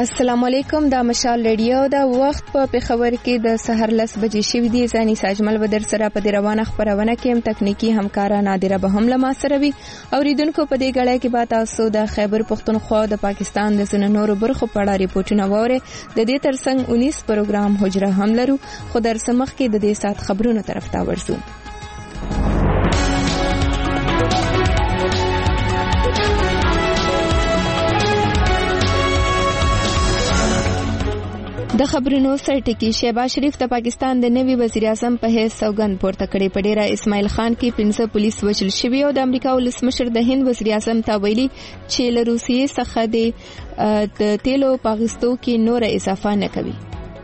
السلام علیکم. دا مشال ریډیو دا وخت په پېښور کې د سحر 10 بجې شوې دي. ځاني ساجمل بدر سره په دې روانه خبرونه کې هم تکنیکی همکارا نادره به هم لمه سره وي. اوریدونکو په دې غړې کې به تاسو د خیبر پختونخوا د پاکستان د ځینو نورو برخو په اړه ریپورتونه واورئ. د دې ترڅنګ 19 پروګرام حجره هم لرو، خو در سمخ کې د دې سات خبرونو طرف ته ورځو. د خبرونو سرټکی شهباز شریف د پاکستان د نوي وزیر اعظم په حیث سوګند پورته کړی. په ډیره اسماعیل خان کې 15 پولیس وژل شوي او د امریکا ولسمشر د هند وزیر اعظم ته ویلي چې له روسیې څخه د تیلو پاغستو کې نور اضافه نه کوي.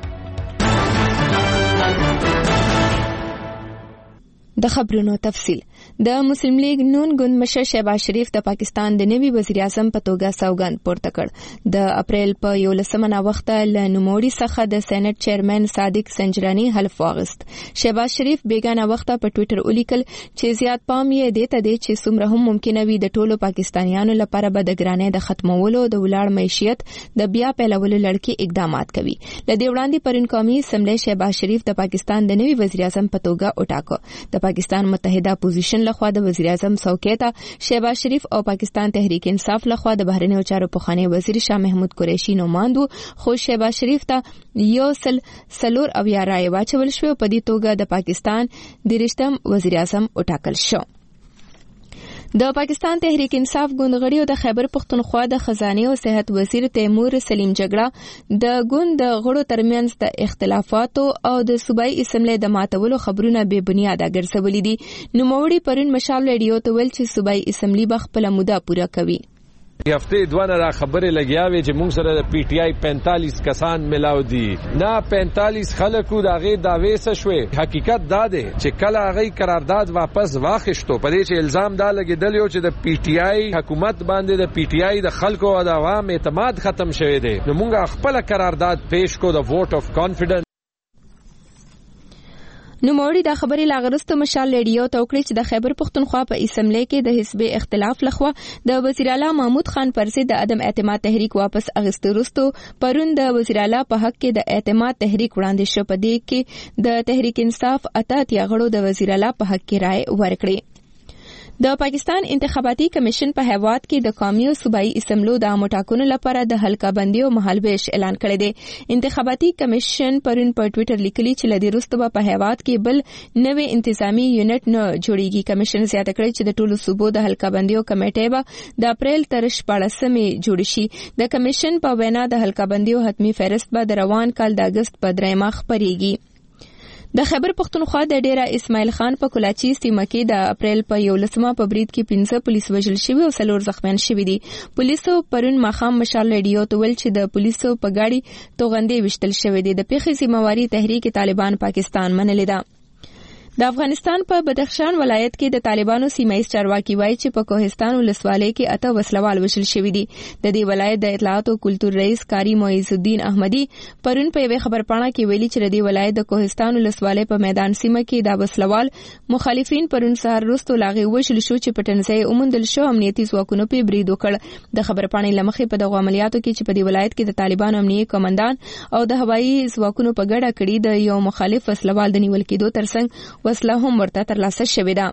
د خبرونو تفصیل. د مسلم لیگ نون ګوند مشر شهباز شریف د پاکستان د نوي وزیر اعظم په توګه سوګند پورته کړ. د اپریل په 11 وخت له نوموړي څخه د سېنات چیرمن صادق سنجرانی حلف واغست. شهباز شریف بیگانه وخت په ټوئیټر ولیکل چې زیات پام یې دته دی چې څومره هم ممکن وي د ټولو پاکستانیانو لپاره به د ګرانۍ د ختمولو د ولاړ معیشت د بیا پیلولو لړکی اقدامات کوي. لدې وړاندې پرون قومي اسمبلی شهباز شریف د پاکستان د نوي وزیر اعظم په توګه وټاکو. د پاکستان متحده اپوزیشن لخوا د وزیر اعظم څوکۍ ته شهباز شریف او پاکستان تحریک انصاف لخوا د بهرنیو چارو پخوانی وزیر شاه محمود قریشي نوماندو، خو شهباز شریف ته یو سلور او یا رائے واچول شو. په دې توګه د پاکستان د رښتم وزیر اعظم وټاکل شو. د پاکستان تحریک انصاف ګوند غړي او د خیبر پختونخوا د خزانه او صحت وزیر تیمور سلیم جګړه د ګوند غړو ترمنځ د اختلافاتو او د صوبایي اسمبلی د ماتولو خبرونه بې بنیاده ګرځولې دي. نوموړي پرون مشال ریډیو ته ویل چې صوبایي اسمبلی به خپله موده پوره کوي. هفته دوانه را خبره لګیاوي چې موږ سره د پی ټی آی 45 کسان ملاو دي. نه 45 خلکو د هغه داوی څه شوې. حقیقت دا دی چې کله هغه قرارداد واپس واخیستو په دې چې الزام دا لګیدل یو چې د پی ټی آی حکومت باندې د پی ټی آی د خلکو او د عوام اعتماد ختم شوی دی. نو موږ خپل قرارداد پیش کو د ووټ اف کانفیډنس. نوموړي دا خبرې لاغرستو مشال ریډیو ته وکړي چې د خیبر پختونخوا په اسمبلی کې د حزب اختلاف لخوا د وزیر اعلی محمود خان پر ضد د عدم اعتماد تحریک واپس اخیستو وروسته پرون د وزیر اعلی په حق کې د اعتماد تحریک وړاندې شو. په دې کې د تحریک انصاف اتیا غړو د وزیر اعلی په حق کې رائے ورکړي. د پاکستان انتخاباتي کمیشن په هیواد کې د قومي او صوبایي اسمبلو د عامو ټاکنو لپاره د حلقه بندي او مهالویش اعلان کړی دی. انتخاباتي کمیشن پرون په ټوئیټر لیکلي چې لدې وروسته په هیواد کې بل نوې انتظامی یونټ نه جوړیږي. کمیشن زیاته کړی چې د ټولو صوبو د حلقه بندي او کمیټې به د اپریل تر 14 جوړ شي. د کمیشن په وینا د حلقه بندي او حتمی فهرست به د روان کال د اگست په 3 خبريږي. د خیبر پختونخوا د ډیره اسماعیل خان په کولاچی سیمه کې د اپریل په 11 په برید کې 15 پولیس وژل شوي او 4 زخمیان شوي دي. پولیسو پرون ماښام مشال ریډیو ته ویل چې د پولیسو په ګاډي توغندې وشتل شوې دي. د پیښې ذمہواری تحریک طالبان پاکستان منلې ده. د افغانستان په بدخشان ولایت کې د طالبانو سیمایي چارواکي وایي چې په کوهستان ولسوالۍ کې 8 وسلوال وژل شوي دي. د دې ولایت د اطلاعات او کلتور رئیس قاری معیز الدین احمدي پرون په یوه خبرپاڼه کې ویلي چې د دې ولایت د کوهستان ولسوالۍ په میدان سیمه کې د وسلوال مخالفین پرون سهار وروسته لاغې وژل شو چې په ټنځای اومندل شو. امنیتي ځواکونو په برید وکړ. د خبرپاڼې لمخې په دغه عملیاتو کې چې په دې ولایت کې د طالبانو امنیتي کمانډان او د هوایي ځواکونو په ګډه کړي د یو مخالف وسلوال د نیول کېدو ترڅنګ وسله هم ورته ترلاسه شوې ده.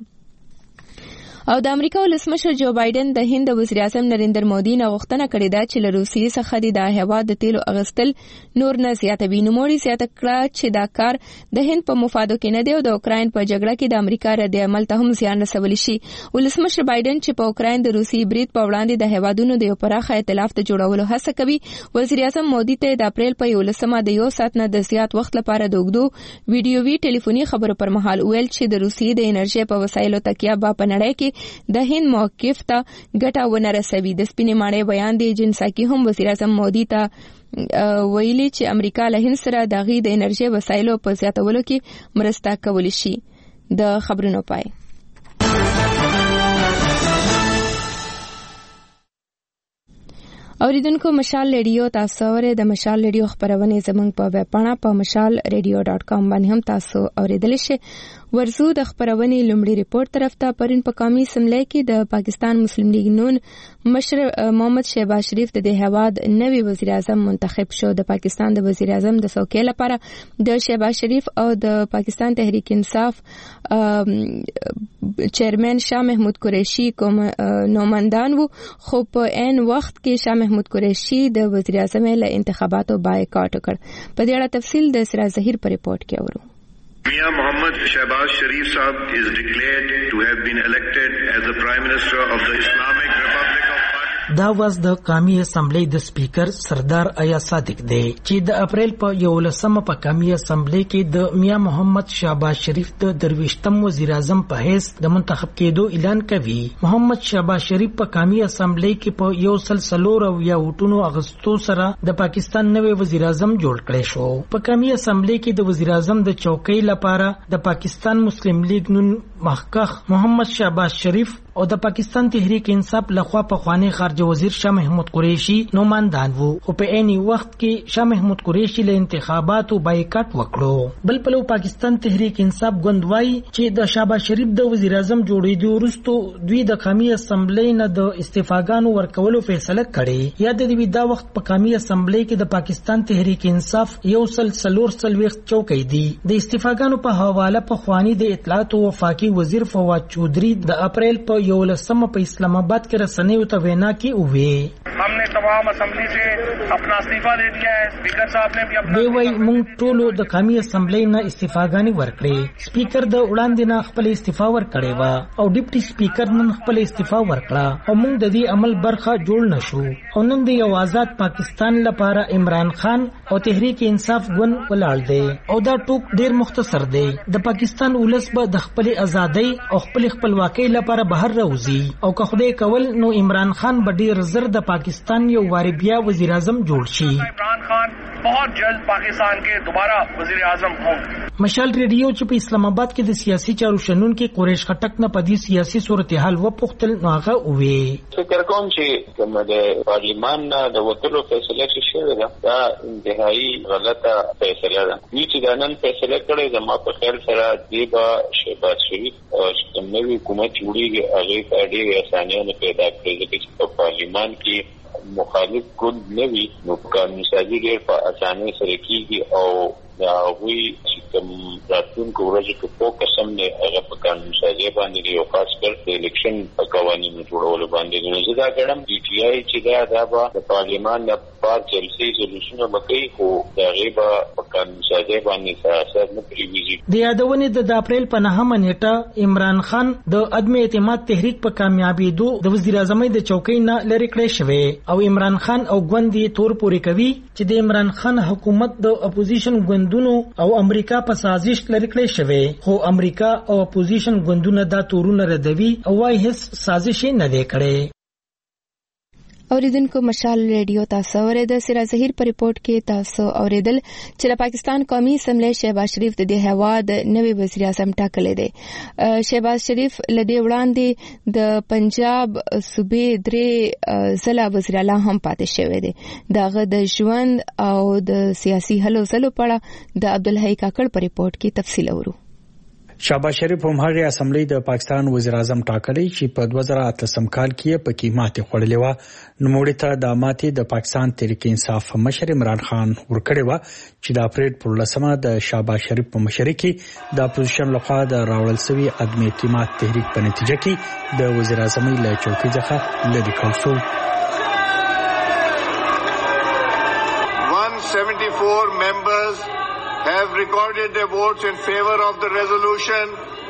او د امریکا ولسمشر جو بایدن د هند وزیر اعظم نریندر مودي نه غوښتنه کړې ده چې له روسیې څخه د هیواد د تیلو اغستل نور نه زیاتوي. نوموړي زیاته کړه چې دا کار د هند په مفادو کې نه دی او د اوکراین په جګړه کې د امریکا رد عمل ته هم زیان رسولی شي. ولسمشر بایدن چې په اوکراین د روسي برید په وړاندې د هیوادونو د یو پراخه ائتلاف ته جوړولو هڅه کوي، وزیر اعظم مودي ته د اپریل په 11 د یو ساعت نه د زیات وخت لپاره د اوږدو ویډیووي ټلیفوني خبرو پر مهال ویل چې د روسي د انرژي په وسایلو تکیه به په نړۍ کې د هند موقف ته ګټه ونه رسوي. د سپینې ماڼۍ بیان دی جنساکي هم وزیر اعظم مودي ته ویلي چې امریکا له هند سره د غي د انرژي وسایلو په زیاتولو کې مرسته کولی شي. د خبرونو پای. اوریدونکو مشال ریډیو تاسو اورئ. د مشال ریډیو خبرونه زموږ په ویب پاڼه په mashalradio.com باندې هم تاسو اوریدلی شئ. ورزو د خبرونې لومړی ریپورت طرف ته پرون په قومي اسمبلی کې د پاکستان مسلم لیگ نون مشر محمد شهباز شریف د هیواد نوی وزیر اعظم منتخب شو. د پاکستان د وزیر اعظم د څوکۍ لپاره د شهباز شریف او د پاکستان تحریک انصاف چیرمن شاه محمود قریشی کوم نوماندان وو، خو په عین وخت کې شاه محمود قریشی د وزیر اعظم له انتخاباتو بایکاټ وکړ. په دې اړه تفصیل د سراج ظهیر په ریپورت کې اورو. Mia Mohammad Shehbaz Sharif Sahab is declared to have been elected as the Prime Minister of the Islamic Republic of Pakistan. دا واز د قومي اسمبلی د سپیکر سردار ایا صادق دی چې د اپریل په 11 په قومي اسمبلی کې د میا محمد شهباز شریف د 23م وزیر اعظم په حیث د منتخب کېدو اعلان کوي. محمد شهباز شریف په قومي اسمبلی کې په 140 ووټونو اغستو سره د پاکستان نوی وزیر اعظم جوړ کړی شو. په قومي اسمبلی کې د وزیر اعظم د چوکۍ لپاره د پاکستان مسلم لیگ نون مخکخ محمد شهباز شریف او د پاکستان تحریک انصاف لخوا په خوانی خارجه وزیر شاه محمود قریشی نوماندان وو، خو په عین وخت کې شاه محمود قریشی له انتخاباتو بایکاټ وکړو. بل پلو پاکستان تحریک انصاف ګوندوای چې د شهباز شریف د وزیر اعظم جوړېدو وروسته دوی د قومي اسمبلی نه د استعفاګانو ورکولو فیصله کړې. یاد دی دا وخت په قومي اسمبلی کې د پاکستان تحریک انصاف 140 چوکۍ دي. د استعفاګانو په حواله په خوانی د اطلاعات او وفاقي وزیر فواد چودھری د اپریل په 11 په اسلام آباد کې رسنیو ته وینا کې وې हमने तमाम असेंबली से अपना इस्तीफा दे दिया है. स्पीकर साहब ने भी अपना دی وای مونږ ټول د قومي اسمبلی نه استعفاګانی ورکړې. سپیکر د وړاندې نه خپل استعفا ورکړې و او ډیپټي سپیکر نن خپل استعفا ورکړه او مونږ د دې عمل برخه جوړ نشو او نن د یو آزاد پاکستان لپاره عمران خان او تحریک انصاف ګوند ولاړ دی او دا ټوک ډیر مختصر دی. د پاکستان ولس به د خپل ازادۍ او خپل خپلواکۍ لپاره بهر راوځي او که خدای کول نو عمران خان به ډیر زر د پاکستان یو واری بیا وزیر اعظم جوړ شي. عمران خان बहुत जल्द पाकिस्तान के दोबारा वजीर आजम होंगे. مشال ریډیو چې په اسلام آباد کې د سیاسي چارو شنونکو قریش خټک نه په دې سیاسي صورتحال وپوښتل نو هغه وې فکر کوم چې کوم د پارلیمان نه د وټلو فیصله شوې ده دا انتهایی غلطه فیصله ده. چې دا نن فیصله کړې زما په خیر سره دیبا شهباز شریف او نوې حکومت جوړیږي هغه په ډېرې اسانیانه پیدا کړې چې په پارلیمان کې مخالف ګوند نه وي نو قانون سازي ډېر په اسانۍ سره کېږي او دا هغوی چې کوم راتلونکو ورځو کې فوکس هم دی هغه په قانون سازي باندې دی او خاص کر د الیکشن په قوانینو جوړولو باندې دی. نو زه دا ګڼم پی ټي آی چې دا به د پارلیمان د پار جلسې ریزولوشنونه به کوي خو د هغې به په قانون سازي باندې اثر نه پرېږدي. د یادونې د اپریل په 9 نیټه عمران خان د عدم اعتماد تحریک په کامیابېدو د وزیر اعظمۍ د چوکۍ نه لرې کړی شوی او عمران خان او ګوند یې تور پورې کوي چې د عمران خان حکومت د اپوزیشن ګوندونو او امریکا په سازش لرې کړی شوی، خو امریکا او اپوزیشن ګوندونه دا تورونه ردوي او وايي هیڅ سازش نه دی کړی. اوریدونکو مشال ریډیو تاسو اوریدل. سراج ظهیر په ریپورت کې تاسو اوریدل چې د پاکستان قومي اسمبلی شهباز شریف د هیواد نوی وزیر اعظم ټاکلی دی. شهباز شریف لدې وړاندې د پنجاب صوبې 3 ځله وزیر اعلی هم پاتې شوی دی. دغه د ژوند او د سیاسي هلو ځلو په اړه د عبدالحی کاکړ په ریپورت کې تفصیل اورو. شهباز شریف هم هغه اسمبلی د پاکستان وزیر اعظم ټاکلی چې په 2018 کال کې پکې ماتې خوړلې و. نوموړي ته د ماتې د پاکستان تحریک انصاف مشر عمران خان ورکړی و چې د اپریل پر 10 د شهباز شریف په مشرۍ کې د اپوزیشن لخوا د راوړل شوی عدم اعتماد تحریک په نتیجه کې د وزیر اعظم له چوکۍ څخه لرې کړل شو. 174 members have recorded their votes in favor of the resolution.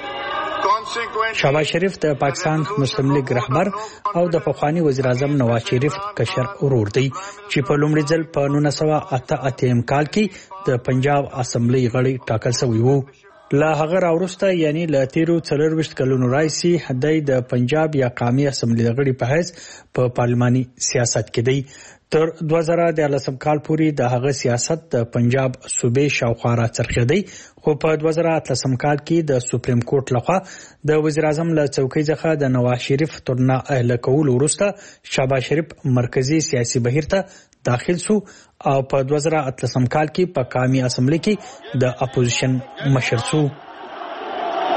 شهباز شریف د پاکستان مسلم لیگ رهبر او د پخوانی وزیر اعظم نواز شریف کشر ورور دی چې په لومړي ځل په 1988 کال کې د پنجاب اسمبلی غړی ټاکل شوی وو. لا هغه راوروسته یعنی ل 13 کلونو راځي هدای د پنجاب یا قومي اسمبلی غړي په حیث په پارلماني سیاست کې دی. تر 2013 کال پورې د هغه سیاست د پنجاب صوبې شاوخوا را څرخېدی، خو په 2018 کال کې د سپریم کورټ لخوا د وزیر اعظم له چوکۍ څخه د نواز شریف ترنا اهل کول وروسته شهباز شریف مرکزی سیاسي بهیر ته داخل شو او په 2018 کال کې په قومي اسمبلی کې د اپوزیشن مشر شو.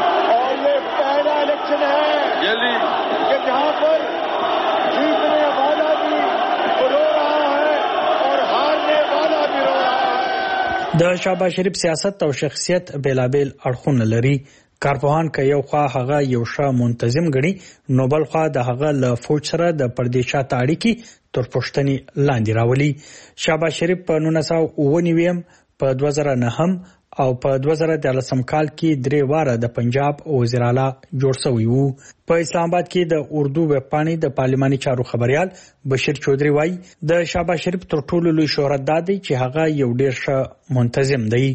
د شهباز شریف سیاست او شخصیت بیلابیل اړخونه لري. کارپوهان که یو خوا هغه یو ښه منتظم ګڼي، نو بل خوا د هغه له فوج سره د پردې شاته اړیکې تر پوښتنې لاندې راولي. شهباز شریف په 1999 په 2009 او په 2013 کال کې 3 واره د پنجاب وزیر اعلی جوړ شوی وو. په اسلام آباد کې د اردو ویبپاڼې د پارلماني چارو خبريال بشیر چودري وایي د شهباز شریف تر ټولو لوی شهرت دا دی چې هغه یو ډیر ښه منتظم دی.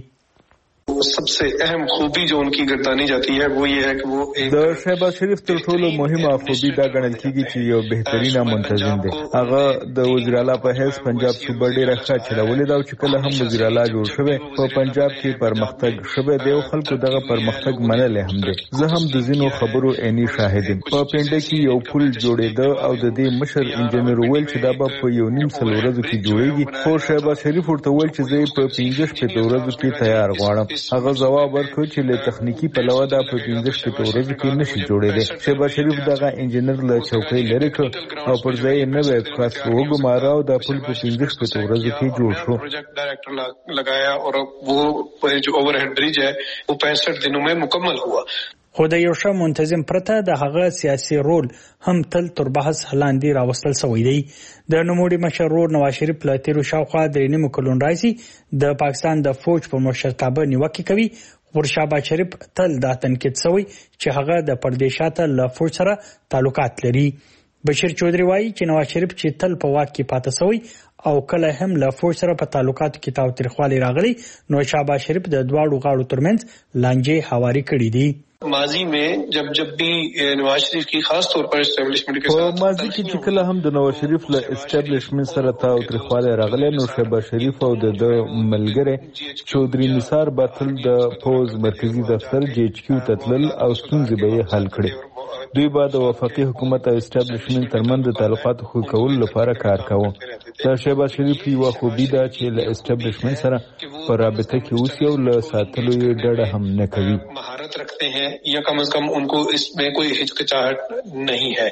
सबसे अहम खूबी जो उनकी गिरदानी जाती है वो ये है कि वो د شهباز شریف تر ټولو مهمه خوبي دا ګڼل کیږي چې یو بهترینه منتظم دی. هغه د وزیر اعلی په حیث پنجاب صوبه ډیره ښه چلولې دا چې کله هم وزیر اعلی جوړ شوی په پنجاب کې پرمختګ شوی دی او خلکو دغه پرمختګ منل هم دی. زه هم د زینو خبرو عیني شاهد یم. په پنده کې یو پل جوړېده او د دې مشر انجنیر ویل چې دا په یو نیم سل ورځو کې جوړیږي، خو شهباز شریف ورته ویل چې زه په 15 ورځو کې تیار غواړم. هغه جواب ورکړ چې له تخنیکی پلوه دا په 15 ورځو کې نشي جوړېدی. شهباز شریف دغه انجنیر له چوکۍ لري کړ او پر ځای یې نوی کس وګمارا او دا پل په 15 ورځو کې جوړ شو. प्रोजेक्ट डायरेक्टर लगाया और वो जो ओवरहेड ब्रिज है वो 65 दिनों में मुकम्मल हुआ. خو د یو ښه منتظم پرته د هغه سیاسي رول هم تل تر بحث لاندې راوستل شوی دی. د نوموړي مشر ورور نواز شریف له تیرو شاوخوا 3 کلونو راځي د پاکستان د فوج په مشرتابه نیوکه کوي. پر شهباز شریف تل دا تنقید شوی چې هغه د پردیشاته له فوج سره تعلقات لري. بشیر چودري وایي چې نواز شریف چې تل په واک کې پاتې شوی او کله هم له فوج سره په تعلقاتو کې تاوتریخوالی راغلی، نو شهباز شریف د دواړو غاړو ترمنځ لانجې هواري کړې دي. माजी में जब भी नवाज शरीफ की खास तौर पर एस्टेब्लिशमेंट के साथ ماضی کې چې کله هم د نواز شریف له اسټابلیشمنت سره تاوتریخوالی راغلی، نو شهباز شریف او د ملګری چودري نثار باطل د فوج مرکزی دفتر GHQ ته تلل او ستونزې به یې حل کړي. دوی به د وفاقي حکومت او اسټابلیشمنت ترمنځ د تعلقاتو ښه کولو لپاره کار کاوه. د شهباز شریف یوه خوبي ده چې له اسټابلیشمنت سره په رابطه کې اوسي او له ساتلو یې ډډه هم نه کوي. مهارت رکھتے ہیں یا کم از کم ان کو اس میں کوئی هچکچاہٹ نہیں ہے.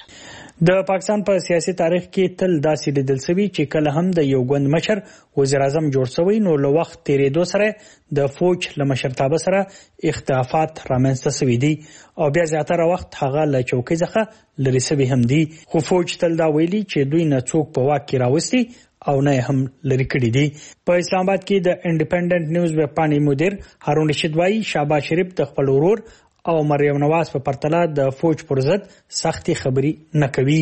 د پاکستان په سیاسي تاریخ کې تل داسې لیدل شوی چې کله هم د یو ګوند مشر وزیر اعظم جوړ شوی، نو له وخت تیریدو سره د فوج له مشرتابه سره اختلافات رامنځته شوي دي او بیا زیاتره وخت هغه له چوکۍ څخه لرې شوي هم دي. خو فوج تل دا ویلي چې دوی نه څوک په واک کې راوستي او نه هم لرې کړي دي. په اسلام آباد کې د انډیپندنت نیوز ویبپاڼې مدیر هارون رشید وایي شهباز شریف د خپل ورور او مریم نواز په پرتله د فوج پر ضد سختي خبري نه کوي.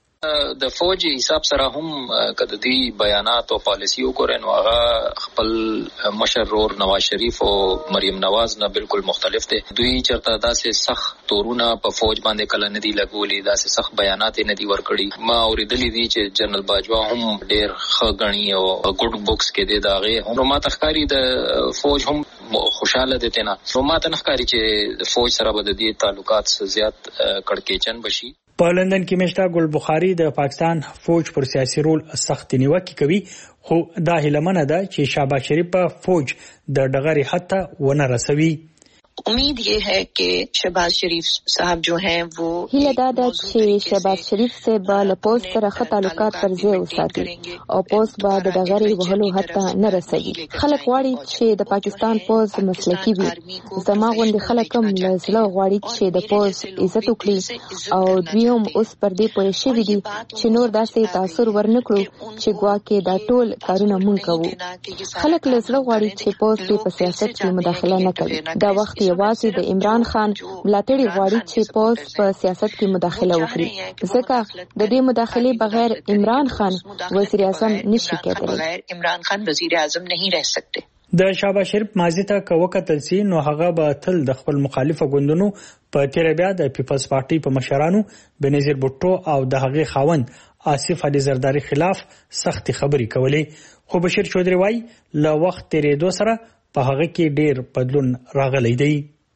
د فوج حساب سره هم کده دی بیانات او پالیسی وګورئ نو هغه خپل مشر رور نواز شریف او مریم نواز نه بالکل مختلف دي. دوی چرته داسې سخت تورونه په فوج باندې کله نه دی لګولي، داسې سخت بیانات نه دی ورکړي. ما اوریدلې دي چې جنرال باجوا هم ډېر ښه غني او ګډ بوکس کې دی داغه نو ما تخکاری د فوج هم خوشاله دي نه. نو ما ته نخکاری چې فوج سره به د دې تعلقات زیات کړکېچن بشي. په لندن کې مشتا ګل بخاری د پاکستان فوج پر سیاسي رول سخت نیوکه کوي، خو دا هیلمنه ده چې شهباز شریف په فوج د ډغري حتی ونه رسوي. امید یہ ہے کہ شہباز شریف صاحب جو ہیں وہ هیله دا ده چې شهباز شریف صاحب به له پوز سره ښه تعلقات پر ځای وساتي او پوز به د ډغري وهلو حتی نه رسوي. خلک غواړي چې د پاکستان پوز مسلکي وي. زما غوندې خلک هم له زړه غواړي چې د پوز عزت وکړي او دوی هم اوس پر دې پوه شوي دي چې نور داسې تاثر ورنکړو چې ګواکې دا ټول کارونه مونږ کوو. خلک له زړه غواړي چې پوز په سیاست کې مداخله نه کوي. دا وخت یوازې د عمران خان ملاتړي غواړي چې پوز په سیاست کې مداخله وکړي، ځکه د دې مداخلې بغیر عمران خان وزیر اعظم نشي کېدلی. عمران خان وزیر اعظم نہیں رہ سکتے. د شهباز شریف ماضي ته وکتل سي نو هغه به تل د خپل مخالفه ګوندونو په تیر بیا د پیپلز پارټي په مشرانو بنظیر بوټو او د هغه خاوند آصف علي زرداری خلاف سختي خبري کولې. خو بشیر چودري وایي له وخت تیریدو سره په هغه کې ډېر بدلون راغلی دی.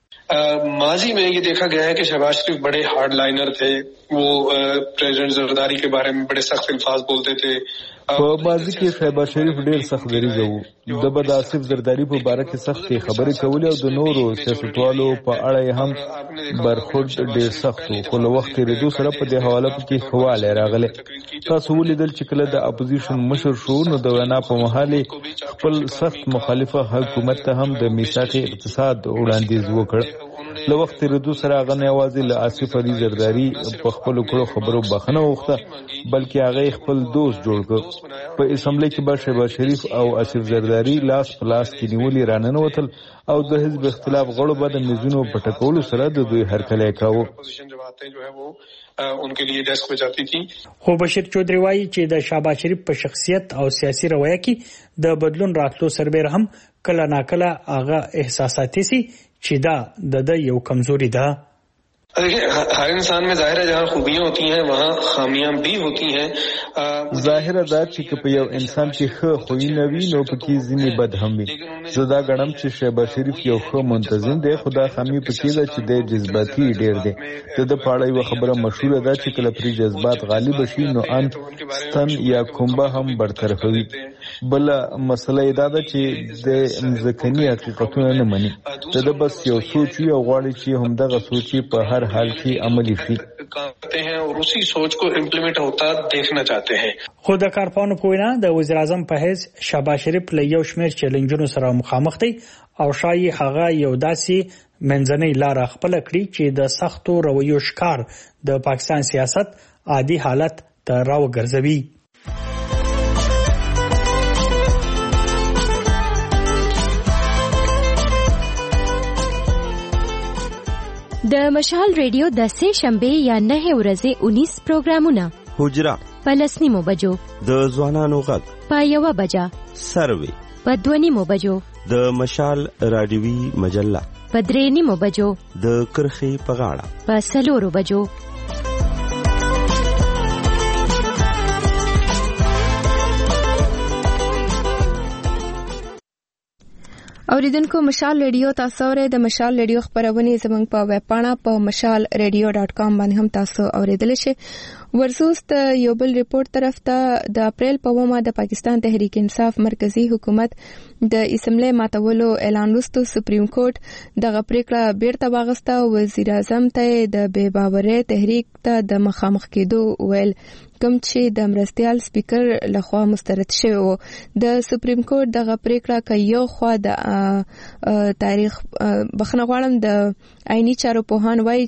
माजी में ये देखा गया है कि शहबाज शरीफ बड़े हार्ड लाइनर थे. वो प्रेसिडेंट जरदारी के बारे में बड़े सख्त अल्फाज बोलते थे. په ماضي کې شهباز شریف ډیر سخت دریځ وو. د بد آصف زرداری په باره کې سختې خبرې کولې او د نورو سیاستوالو په اړه هم برخورد ډیر سخت وو، خو له وخت تېرېدو سره په دې حواله کې ښه والی راغلی. تاسو ولیدل چې کله د اپوزیشن مشر شو نو د وینا په مهال خپل سخت مخالفه حکومت ته هم د میثاق اقتصاد وړاندیز وکړ. له وخت تېرېدو سره هغه نه یوازې له آصف علي زرداري په خپلو کړو خبرو بخښنه وغوښته بلکې هغه خپل دوست جوړ کړ. په اسمبلی کې به شهباز شریف او آصف زرداري لاس په لاس کې نیولي راننوتل او د حزب اختلاف غړو به د میزونو په ټکولو سره د دوی هرکلی کاوه. उनके लिए डेस्क पे जाती थी. خو بشیر چودري وایي چې د شهباز شریف په شخصیت او سیاسي رویه کې د بدلون راتلو سربېره هم کله ناکله هغه احساساتي سي چې دا د یو کمزوري ده. देखिए हर इंसान में जाहिर है जहाँ खूबियां होती हैं वहाँ खामियां भी होती हैं. ظاهر ده چې په یو انسان کې ښه خوونه وي نو پکې ځینې بد هم وي. زه دا ګڼم چې شهباز شریف یو ښه منتظم دی، خو دا خامي پکې ده چې د جذباتي ډیر دی. د په اړه یو خبره مشهوره ده چې کله پرې جذبات غالب شي نو ان ستن یا کومبه هم برطرفوي. بل مسله دا ده چې د ځکهني حقیقتونه نه مني. د بس یو سوچ او غواړي چې همدغه سوچ په هر حال کې عملی شي. करते हैं और उसी सोच को इम्प्लीमेंट होता देखना चाहते हैं. خو د کارپانو په وینا د وزیر اعظم په حیث شهباز شریف له یو شمېر چیلنجونو سره مخامخ دی او شایي هغه یو داسې منځنۍ لار خپل کړي چې د سختو رویو ښکار د پاکستان سیاست عادي حالت ته راوګرځوي. د مشال ریډیو د سه شنبه یا 9 ورځې 19 پروګرامونه حجره په 10 بجو د ځوانانو غږ په 1 بجا سروي په 2 بجو د مشال رادیوي مجله په 3 بجو د کرخي په غاړه په 4 بجو اوریدونکو مشال ریډیو تاسو اورئ. د مشال ریډیو خبرونه زموږ په ویب پاڼه په mashalradio.com باندې هم تاسو اوریدل شئ. ورسوست یو بل ریپورت طرف ته د اپریل په ومه د پاکستان تحریک انصاف مرکزی حکومت د اسمبلی ماتولو اعلان وروسته سپریم کورټ دغه پریکړه بیرته واغسته. وزیر اعظم ته د بې باورۍ تحریک ته د مخامخ کېدو ویل کوم چې د مرستيال سپیکر لخوا مسترد شوی و. د سپریم کورټ دغه پریکړه کوي یو خو د تاریخ بخنه غواړم د آئینی چارو پوهان وایي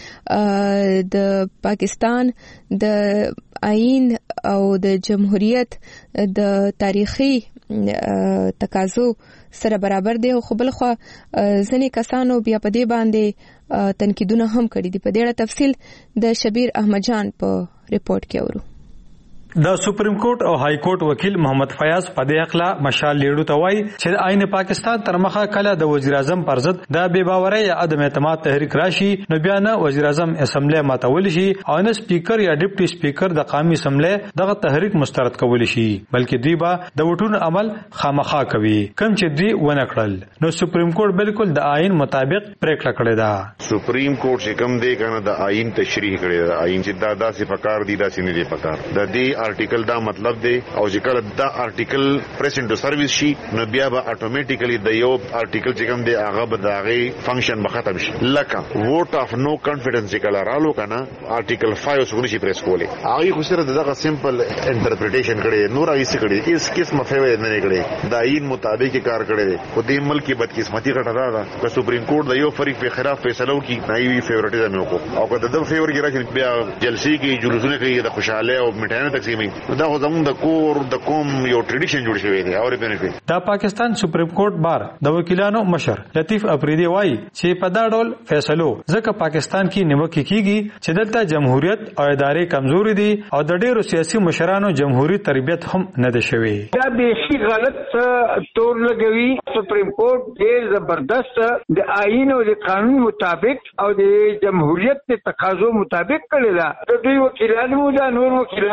چې د پاکستان د آئین او د جمهوریت د تاریخي تقاضو سره برابر دی. خو بل خو ځینې کسانو بیا په دې باندې تنقیدونه هم کړي دي. په دې اړه تفصیل د شبیر احمد جان په ریپورت کې اورو. د سپریم کورټ او های کورټ وکیل محمد فیاض په دې اخلا مشال لیډو ته وایي چې د آئین پاکستان تر مخه کله د وزیر اعظم پر ضد د بې باورۍ یا عدم اعتماد تحریک راشي نو بیا نه وزیر اعظم اسمبلی ماتول شي او نه سپیکر یا ډیپټي سپیکر د قومي اسمبلی دغه تحریک مسترد کول شي بلکې دوی به د وټونو عمل خامخا کوي کوم چې دوی ونه کړل. نو سپریم کورټ بالکل د آئین مطابق پریکړه کړې ده. سپریم کورټ چې کوم دی کنه د آئین تشریح کړی دا آئین چې دا صفقار دي دا سینې دی پکار د دې آرټیکل دا مطلب دی او چې کله دا آرټیکل پریسنټ سرویس شي نو بیا به اتوماتیکلی د یو آرټیکل چې کوم دی هغه به د هغه فنکشن به ختم شي. لکه ووټ اف نو کانفیډنس چې کله رالو کنه آرټیکل 5 سګونی شي پریس کولی هغه خو سره دغه سمپل انټرپریټیشن کړي نور هیڅ کړي هیڅ قسم فیوډ نه کړي د آئین مطابق کار کړي خو د ملک بدقسمتي غټه ده چې سپریم کورټ د یو فریق په خلاف فیصله وکړي نایوي فیورټیزم وکړو او که د فیور کې راځي بیا جلسې کې جلوسونه کوي د خوشاله او مټانه تقسیمي دا خو زموږ د کور د کوم یو ټریډیشن جوړ شوی دی او بنفیټ. د پاکستان سپریم کورټ بار د وکیلانو مشر لطیف افریدی وایي چې په دا ډول فیصلو ځکه پاکستان کې نیوکه کیږي چې دلته جمهوریت او ادارې کمزوري دي او د ډیرو سیاسي مشرانو جمهوریت تربیت هم نه ده شوی. دا بیخي غلط تور لګوي. سپریم کورټ ډیر زبردست د آئین او د قانون مطابق او د جمهوریت د تقاضو مطابق کړی دا. د دوی وکیلانو دا نور وکیلانو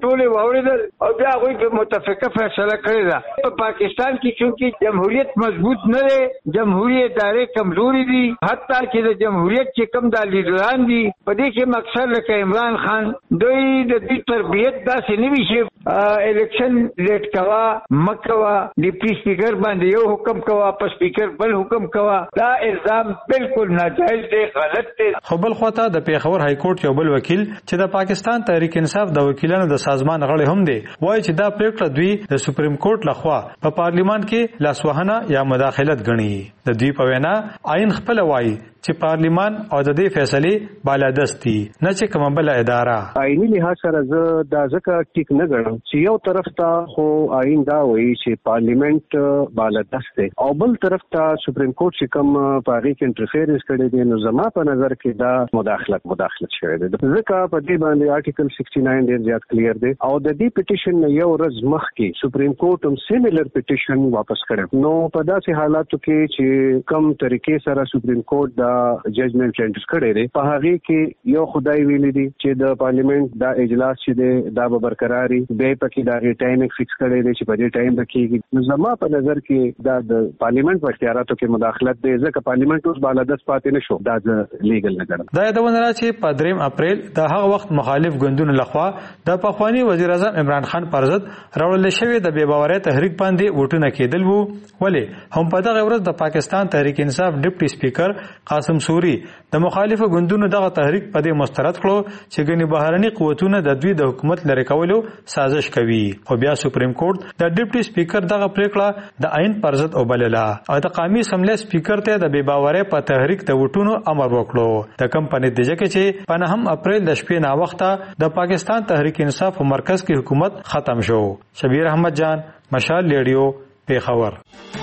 ټول واوریدل او بیا هغه متفقه فیصله کړې ده. په پاکستان کې چونکی جمهوریت مضبوط نه دی، جمهوریت ادارې کمزوري دي، حتی چې د جمهوریت چې کوم د لیډران دي په دې کې مقصد لکه عمران خان دوی د دې تربیت داسې نه وي چې الیکشن لیټ کوا مکوا ډیپټي سپیکر باندې یو حکم کوا په سپیکر بل حکم کوا. دا الزام بالکل ناجایز دی، غلط دی. خو بل خواته د پیښور های کورټ یو بل وکیل چې د پاکستان تحریک انصاف د وکیلانو د سازمان غړي هم دی وایي چې دا پریکړه دوی د سپریم کورټ لخوا په پارلیمان کې لاسوهنه یا مداخلت ګڼي. د دوی په وینا آئین خپل وایي چې پارلیمان او د دې فیصله بالادست دي نه چې کومه بل اداره. آئینی لحاظ سره زه دا ځکه ټیک نه ګڼم چې یو طرف ته خو آئین دا وایي چې پارلیمنت بالادست دی او بل طرف ته سپریم کورټ چې کوم په هغه کې انټرفیرنس کړی دی، نو زما په نظر کې دا مداخلت شوی دی. ځکه په دې باندې آرټیکل 69 ډیر زیات کلیر دی او د دې پټیشن یو ورځ مخکې سپریم کورټ هم سیمیلر پټیشن واپس کړی. نو په داسې حالاتو کې چې کم طریقې سره سپریم کورټ دا ججمنټ رینډر کړی دی په هغه کې یو خدای ویلي دی چې د پارلیمنت دا اجلاس چې دی دا به برقراري به پکې دا ټایم فکس کړی دی چې په دې ټایم کې. نو زما په نظر کې دا د پارلیمنت په اختیاراتو کې مداخلت دی ځکه پارلیمنت اوس بالادست پاتې نشو. دا لیګل نه ګڼم. دا یادونه را چې په 3 اپریل د هغه وخت مخالف ګوندونو لخوا د پخوانی وزیر اعظم عمران خان پر ضد راوړل شوی د بې باورۍ تحریک باندې ووټونه کېدل وو. ولې هم په دغه ورځ د پاکستان تحریک انصاف ډیپټي سپیکر قاسم سوري د مخالفو ګوندونو دغه تحریک په دې مسترد کړو چې ګنې بهرني قوتونه د دوی د حکومت لري کولو سازش کوي. خو بیا سپریم کورټ د ډیپټي سپیکر دغه پریکړه د آئین پر ضد وبلله او د قومي اسمبلی سپیکر ته د بې باورۍ په تحریک د وټونو امر وکړو. د کم په نتیجه کې چې په 9 اپریل د شپې نا وخته د پاکستان تحریک انصاف په مرکز کې حکومت ختم شو. شبیر احمد جان، مشال ریډیو، پیښور.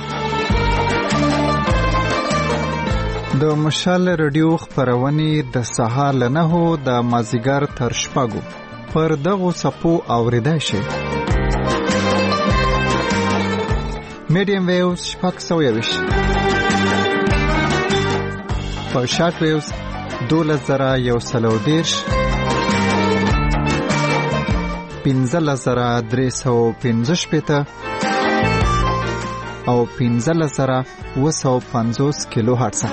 د مشال رادیو خبرونه د سهار له 9 د مازیګر تر شپږو پر دغه صفو اوریدای شي. میډیم ویوز شپږ سویوش په شارټ ویوز 2110 15315 او 15750 کیلو هرتز.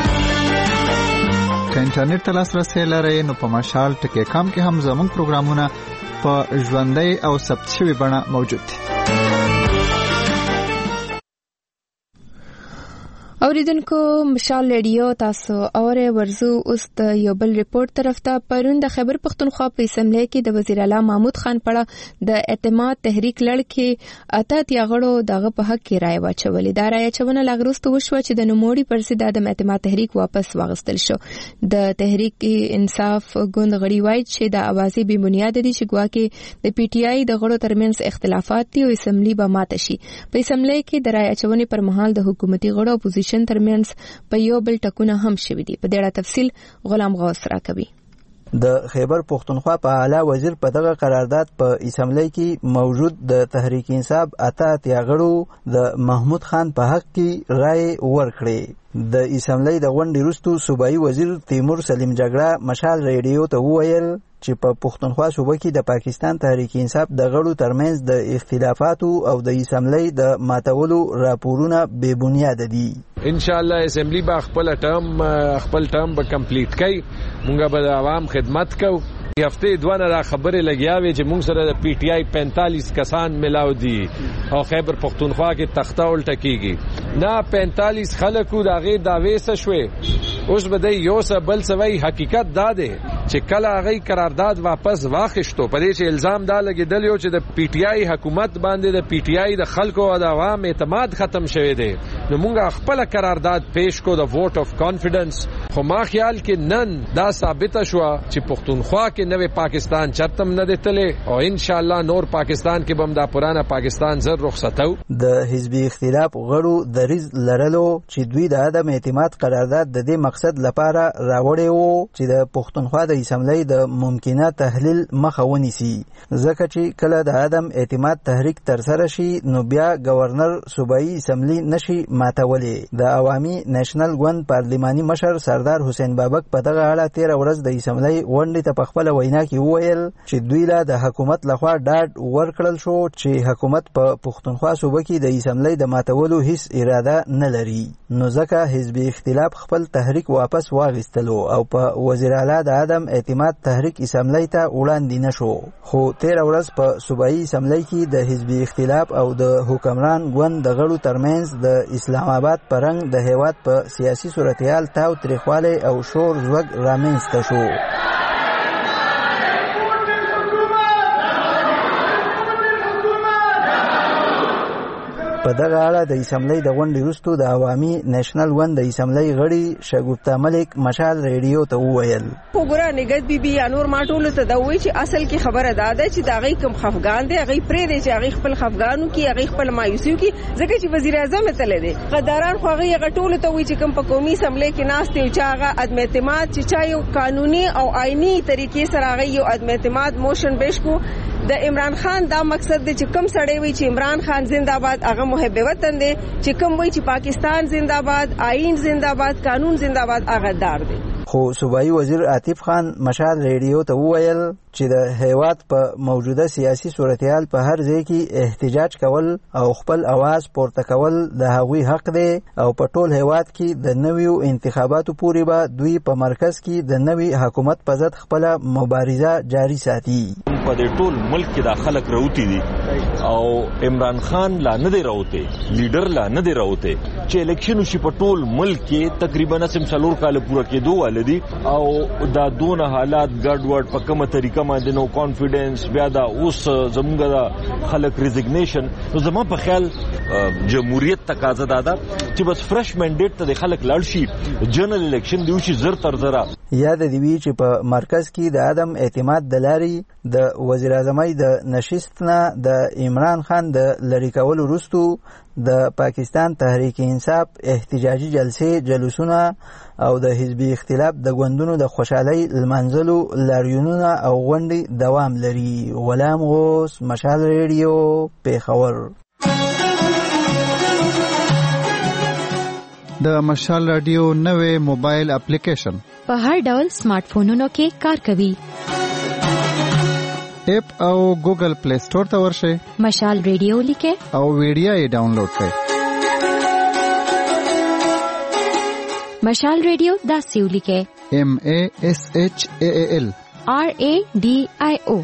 که انټرنیټ ته لاسرسی لرئ نو په مشال ټکی کام کې هم زموږ پروګرامونه په ژوندۍ او ثبت شوي بڼه موجود دي. اوریدونکو مشال ریډیو تاسو اوره ورزو اوس د یو بل ریپورت طرف ته. پرون د خیبر پختونخوا په اسمبلی کې د وزیر اعلی محمود خان پړه د اعتماد تحریک لړ کې اته غړو دغه په حق کې رائے واچولې. دا رائے چونه لاغروست وشو چې د نوموړي پرسید د اعتماد تحریک واپس واغستل شو. د تحریک انصاف ګوند غړي وایي چې د اوازې بې بنیاد دي چې ګواکې د پی ټی آی د غړو ترمنځ اختلافات دي او اسمبلی به ماته شي. په اسمبلی کې د رائے چونې پر مهال د حکومتي غړو اپوزیشن ترمنځ په یو بل ټکونه هم شوي دي. په دې اړه تفصیل غلام غوث راکوي. د خیبر پختونخوا په اعلی وزیر په دغه قرارداد په اسمبلی کې موجود د تحریک انصاف اته غړو د محمود خان په حق کې رائے ورکړې. د اسمبلی د غونډې وروسته صوبایي وزیر تیمور سلیم جګړه مشال ریډیو ته وویل چې په پختونخوا صوبه کې د پاکستان تحریک انصاف د غړو ترمنځ د اختلافاتو او د اسمبلی د ماتولو راپورونه بې بنیاد دي. ان شاء الله اسمبلی با خپل ټرم به کمپلیټ کړي. مونږ به د عوام خدمت کوو. هفته دوه نه خبره لګیاوي چې مونږ سره د پی ټی آی 45 کسان ملاو دي او خیبر پختونخوا کې تخته الټه کیږي. نه 45 خلکو دغه داوی څه شوي. اوس به د یو څه بل څه حقیقت دا دی چې کله هغه قرارداد واپس واخیستو په دې چې الزام دا لګیدل یو چې د پی ټی آی حکومت باندې د پی ټی آی د خلکو او د عوام اعتماد ختم شوی دی. نو مونږ خپل قرارداد پیش کو د ووټ اف کانفیډنس. خو ما خیال کې نن دا ثابت شو چې پختونخوا کې نوې پاکستان چرتم نه دتلې او ان شاء الله نور پاکستان کې بم دا پرانا پاکستان زر رخصتو. د حزبي اختلاف غړو د ریز لرلو چې دوی د عدم اعتماد قرارداد د دې مقصد لپاره راوړی وو چې د پختونخوا د د اسمبلی د ممکنه تحلیل مخه ونیسي ځکه چې کله د عدم اعتماد تحریک ترسره شي نو بیا گورنر صوبایي اسمبلی نشي ماتولی. د عوامي نېشنل ګوند پارلماني مشر سردار حسین بابک په دغه اړه 13 ورځ د اسمبلی غونډې ته په خپله وینا کې وویل چې دوی له د حکومت لخوا ډاډ ورکړل شو چې حکومت په پښتونخوا صوبه کې د اسمبلی د ماتولو هیڅ اراده نه لري، نو ځکه حزبي اختلاف خپل تحریک واپس واخیستلو او په وزیر اعلی د عدم اعتماد تحریک اسمبلی ته وړاندې نشو. خو 13 ورځ په صوبایي اسمبلی کې د حزبي اختلاف او د حکمران ګوند د غړو ترمنځ د اسلام آباد په رنګ د هیواد په سیاسي صورتحال تاو تریخوالی او شور زوږ رامنځته شو. په دغه اړه د اسمبلی د غونډې وروسته د عوامي نېشنل ګوند د اسمبلی غړي شګفتا ملک مشال ریډیو ته وویل وګوره نګد بي بي یا نور ما ټولو ته دا وایي چې اصل کې خبره دا ده چې د هغې کوم خفګان دی هغې پرېږدي چې هغې خپل خفګان وکړي هغې خپل مایوسي وکړي ځکه چې وزیر اعظم یې تللی دی غداران خو هغې هغه ټولو ته وایي چې کوم په قومي اسمبلی کې ناست دی چې هغه عدم اعتماد چې چا یو قانوني او آئیني طریقې سره هغې یو عدم اعتماد موشن پیش کړو. د عمران خان دا مقصد دی چې کوم سړی وي چې عمران خان زنده‌باد هغه محب وطن دی، چې کوم وي چې پاکستان زنده‌باد، آئین زنده‌باد، قانون زنده‌باد هغه دار دی. خو صوبایي وزیر عاطف خان مشال ریډیو ته وویل چې د هیواد په موجوده سیاسي صورتحال په هر ځای کې احتجاج کول او خپل اواز پورته کول د هغوی حق دی او په ټول هیواد کې د نویو انتخاباتو پورې به دوی په مرکز کې د نوي حکومت په ضد خپله مبارزه جاري ساتي. په دې ټول ملک کې د خلک راوتی دي او عمران خان لا نه دی راوته، لیډر لا نه دی راوته چې الیکشن شي په ټول ملک کې تقریبا 3 کال پوره کېدو ولدي او دا دون حالات ګډوډ په کومه طریقه باندې نو کانفیډنس بیا دا اوس زموږ د خلک ریزګنیشن. نو زما په خیال جمهوریت تقاضا ده چې بس فرش منډیټ ته د خلک لاړ شي، جنرال الیکشن دی وشي زر تر زره. یاد دی وی چې په مرکز کې د عدم اعتماد د لارې د وزیر اعظمۍ د نشست نه د عمران خان د لرې کولو وروسته د پاکستان تحریک انصاف احتجاجي جلسې، جلوسونه او د حزبي اختلاف د ګوندونو د خوشحالۍ لمانځلو لاریونونه او غونډې دوام لري. غلام غوث، مشال ریډیو، پیښور. د مشال رادیو نوې موبایل اپلیکیشن په هر ډول سمارټ فونونو کې کار کوي. اپ او ګوګل پلی سٹور ته ورشئ، مشال ریډیو لیکئ او ویډیو یې ډاونلوډ کړئ. مشال ریډیو داسې ولیکئ MASHAAL RADIO.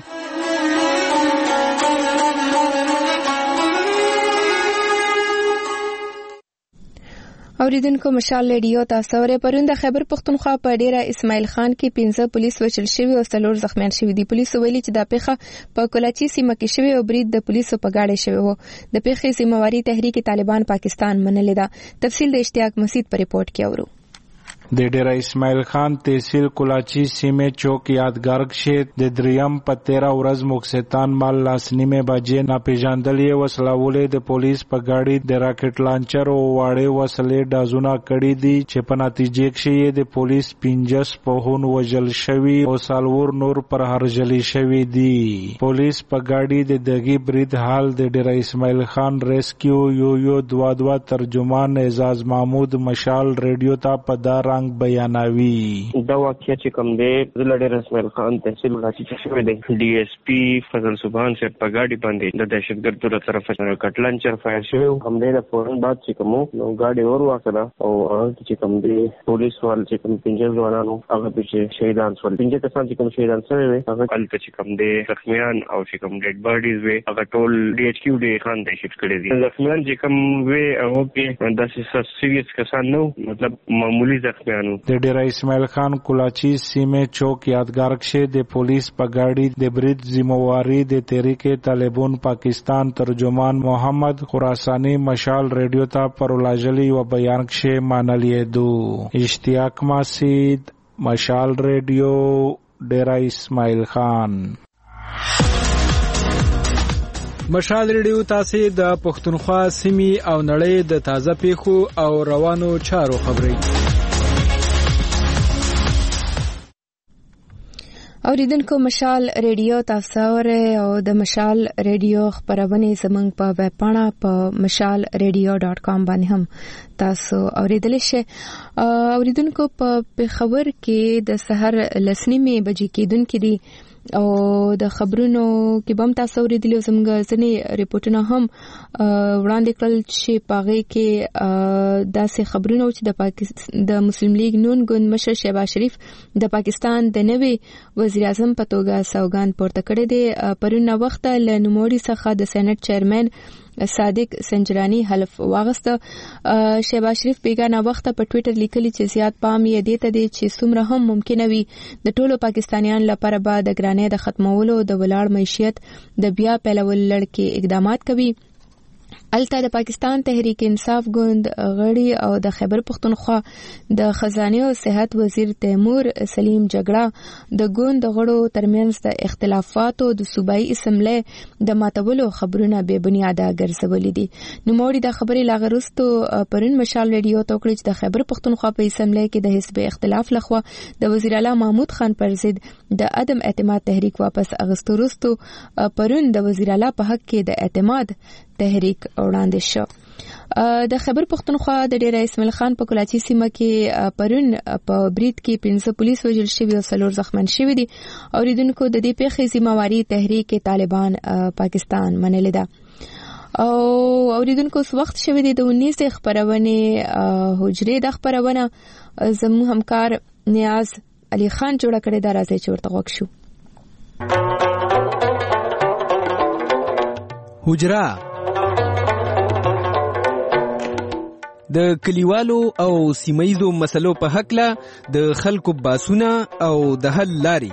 اوریدونکو مشال ریډیو تاسو ورې پرون د خیبر پښتونخوا په ډیره اسماعیل خان کې 15 پولیس وژل شوي او 4 زخمیان شوي دي. پولیسو ویلي چې دا پیښه په کولاچی سیمه کې شوې او برید د پولیسو په غاړه شوی وو. د پیښې ذمہواری تحریک طالبان پاکستان منلې ده. تفصیل د اشتیاق مسعود په ریپورت کې اورو. د ډیره اسماعیل خان تحصیل کولاچی سیمه چوک یادګار کې د دریم په 13 ورځ مکستان مال لاسنیمه بجې ناپېژاندلې وسلهولې د پولیس په گاډي د راکټ لانچر او واړې وسلې ډازونه کړې دي چې په نتیجه کې د پولیس 15 په هون وجل شوی او سالور نور پر هرجلی شوی دي. پولیس په گاډي د دغه برید حال د ډیره اسماعیل خان ریسکیو یو 22 ترجمان اعزاز محمود مشال ریډیو ته په دار بیانوي. دا واقعیا چې کوم دی د ډیر اسماعیل خان تحصیل کولاچی کې شوی دی. ډي اس پی فضل سبحان صاحب په گاډي باندې د دهشتګردو له طرفه راکټ لانچر فایر شوی. هم دی د فورن بعد چې کوم نو گاډي اور واکړه او هغه چې کوم دی پولیس وال چې کوم 15 ځوانانو هغه په شهیدان شول. 15 کسان چې کوم شهیدان شوی وي هغه الته چې کوم دی زخمیان او چې کوم ډیډ باډیز وي هغه ټول ډي ایچ کیو ډي خان ته شفټ کړی دي. زخمیان چې کوم وي هغه کې داسې سیریس کسان نو مطلب معمولی زخمیان. د ډیره اسماعیل خان کولاچی سیمه چوک یادګار کې د پولیس په گاډي د برید ذمہواری د تحریک طالبان پاکستان ترجمان محمد خراسانی مشال ریډیو ته پرولاجلی و بیان کې مانلې دو. اشتیاق مسعود، مشال ریډیو، ډیره اسماعیل خان. مشال ریډیو تاسو د پښتونخوا سیمې او نړۍ د تازه پیښو او روانو چارو خبري. اوریدونکو مشال ریډیو تاسو اورئ او د مشال ریډیو خبرونه زموږ په ویب پاڼه په mashalradio.com باندې هم تاسو اوریدل شئ. اوریدونکو په خبر کې د سحر لسنیمه بجې کېدونکې دي او د خبرونو کې بم تاسو اوریدلی زموږ ځنې ریپورتونه هم وړاندې کړل چې پاغې کې داسې خبرونه چې د مسلم لیگ نون ګوند مشر شهباز شریف د پاکستان د نوي وزیر اعظم په توګه سوګند پورته کړی دی. پرون وخت له نوموړي څخه د سېنات چیرمن صادق سنجرانی حلف واغسته. شهباز شریف بیگانه وخت په ټوئیټر لیکلی چې زیات پام یې دیته دی چې څومره هم ممکن وي د ټولو پاکستانیان لپاره به د ګرانۍ د ختمولو د ولاړ معیشت د بیا پیلول لړ کې اقدامات کوي. الته د پاکستان تحریک انصاف ګوند غړي او د خیبر پختونخوا د خزانه او صحت وزیر تیمور سلیم جګړه د ګوند غړو ترمنځ د اختلافاتو د صوبایي اسمبلی د ماتولو خبرونه به بنیاده ګرځولې دي. نو موږ د خبرې لاغرستو پرون مشال ریډیو توکړي چې د خیبر پختونخوا په اسمبلی کې د حزب اختلاف لخوا د وزیر اعلی محمود خان پر ضد د عدم اعتماد تحریک واپس اغستو وروسته پرون د وزیر اعلی په حق کې د اعتماد تحریک وړاندې شو. د خیبر پختونخوا د ډیر اسماعیل خان په کلاچی سیمه کې پرون په برید کې 15 پولیس وژل شوي او 4 زخمیان شوي دي. اوریدونکو د دې پیښې ذمہواری تحریک طالبان پاکستان منلې ده. او اوریدونکو اوس وخت شوی دی د 19 خبرونه حجره د خبرونه زموږ همکار نیاز علي خان جوړ کړی دا راځي چې ورته وښو. حجره د کلیوالو او سیمایزو مسلو په حق له د خلکو باسونه او د حل لاري.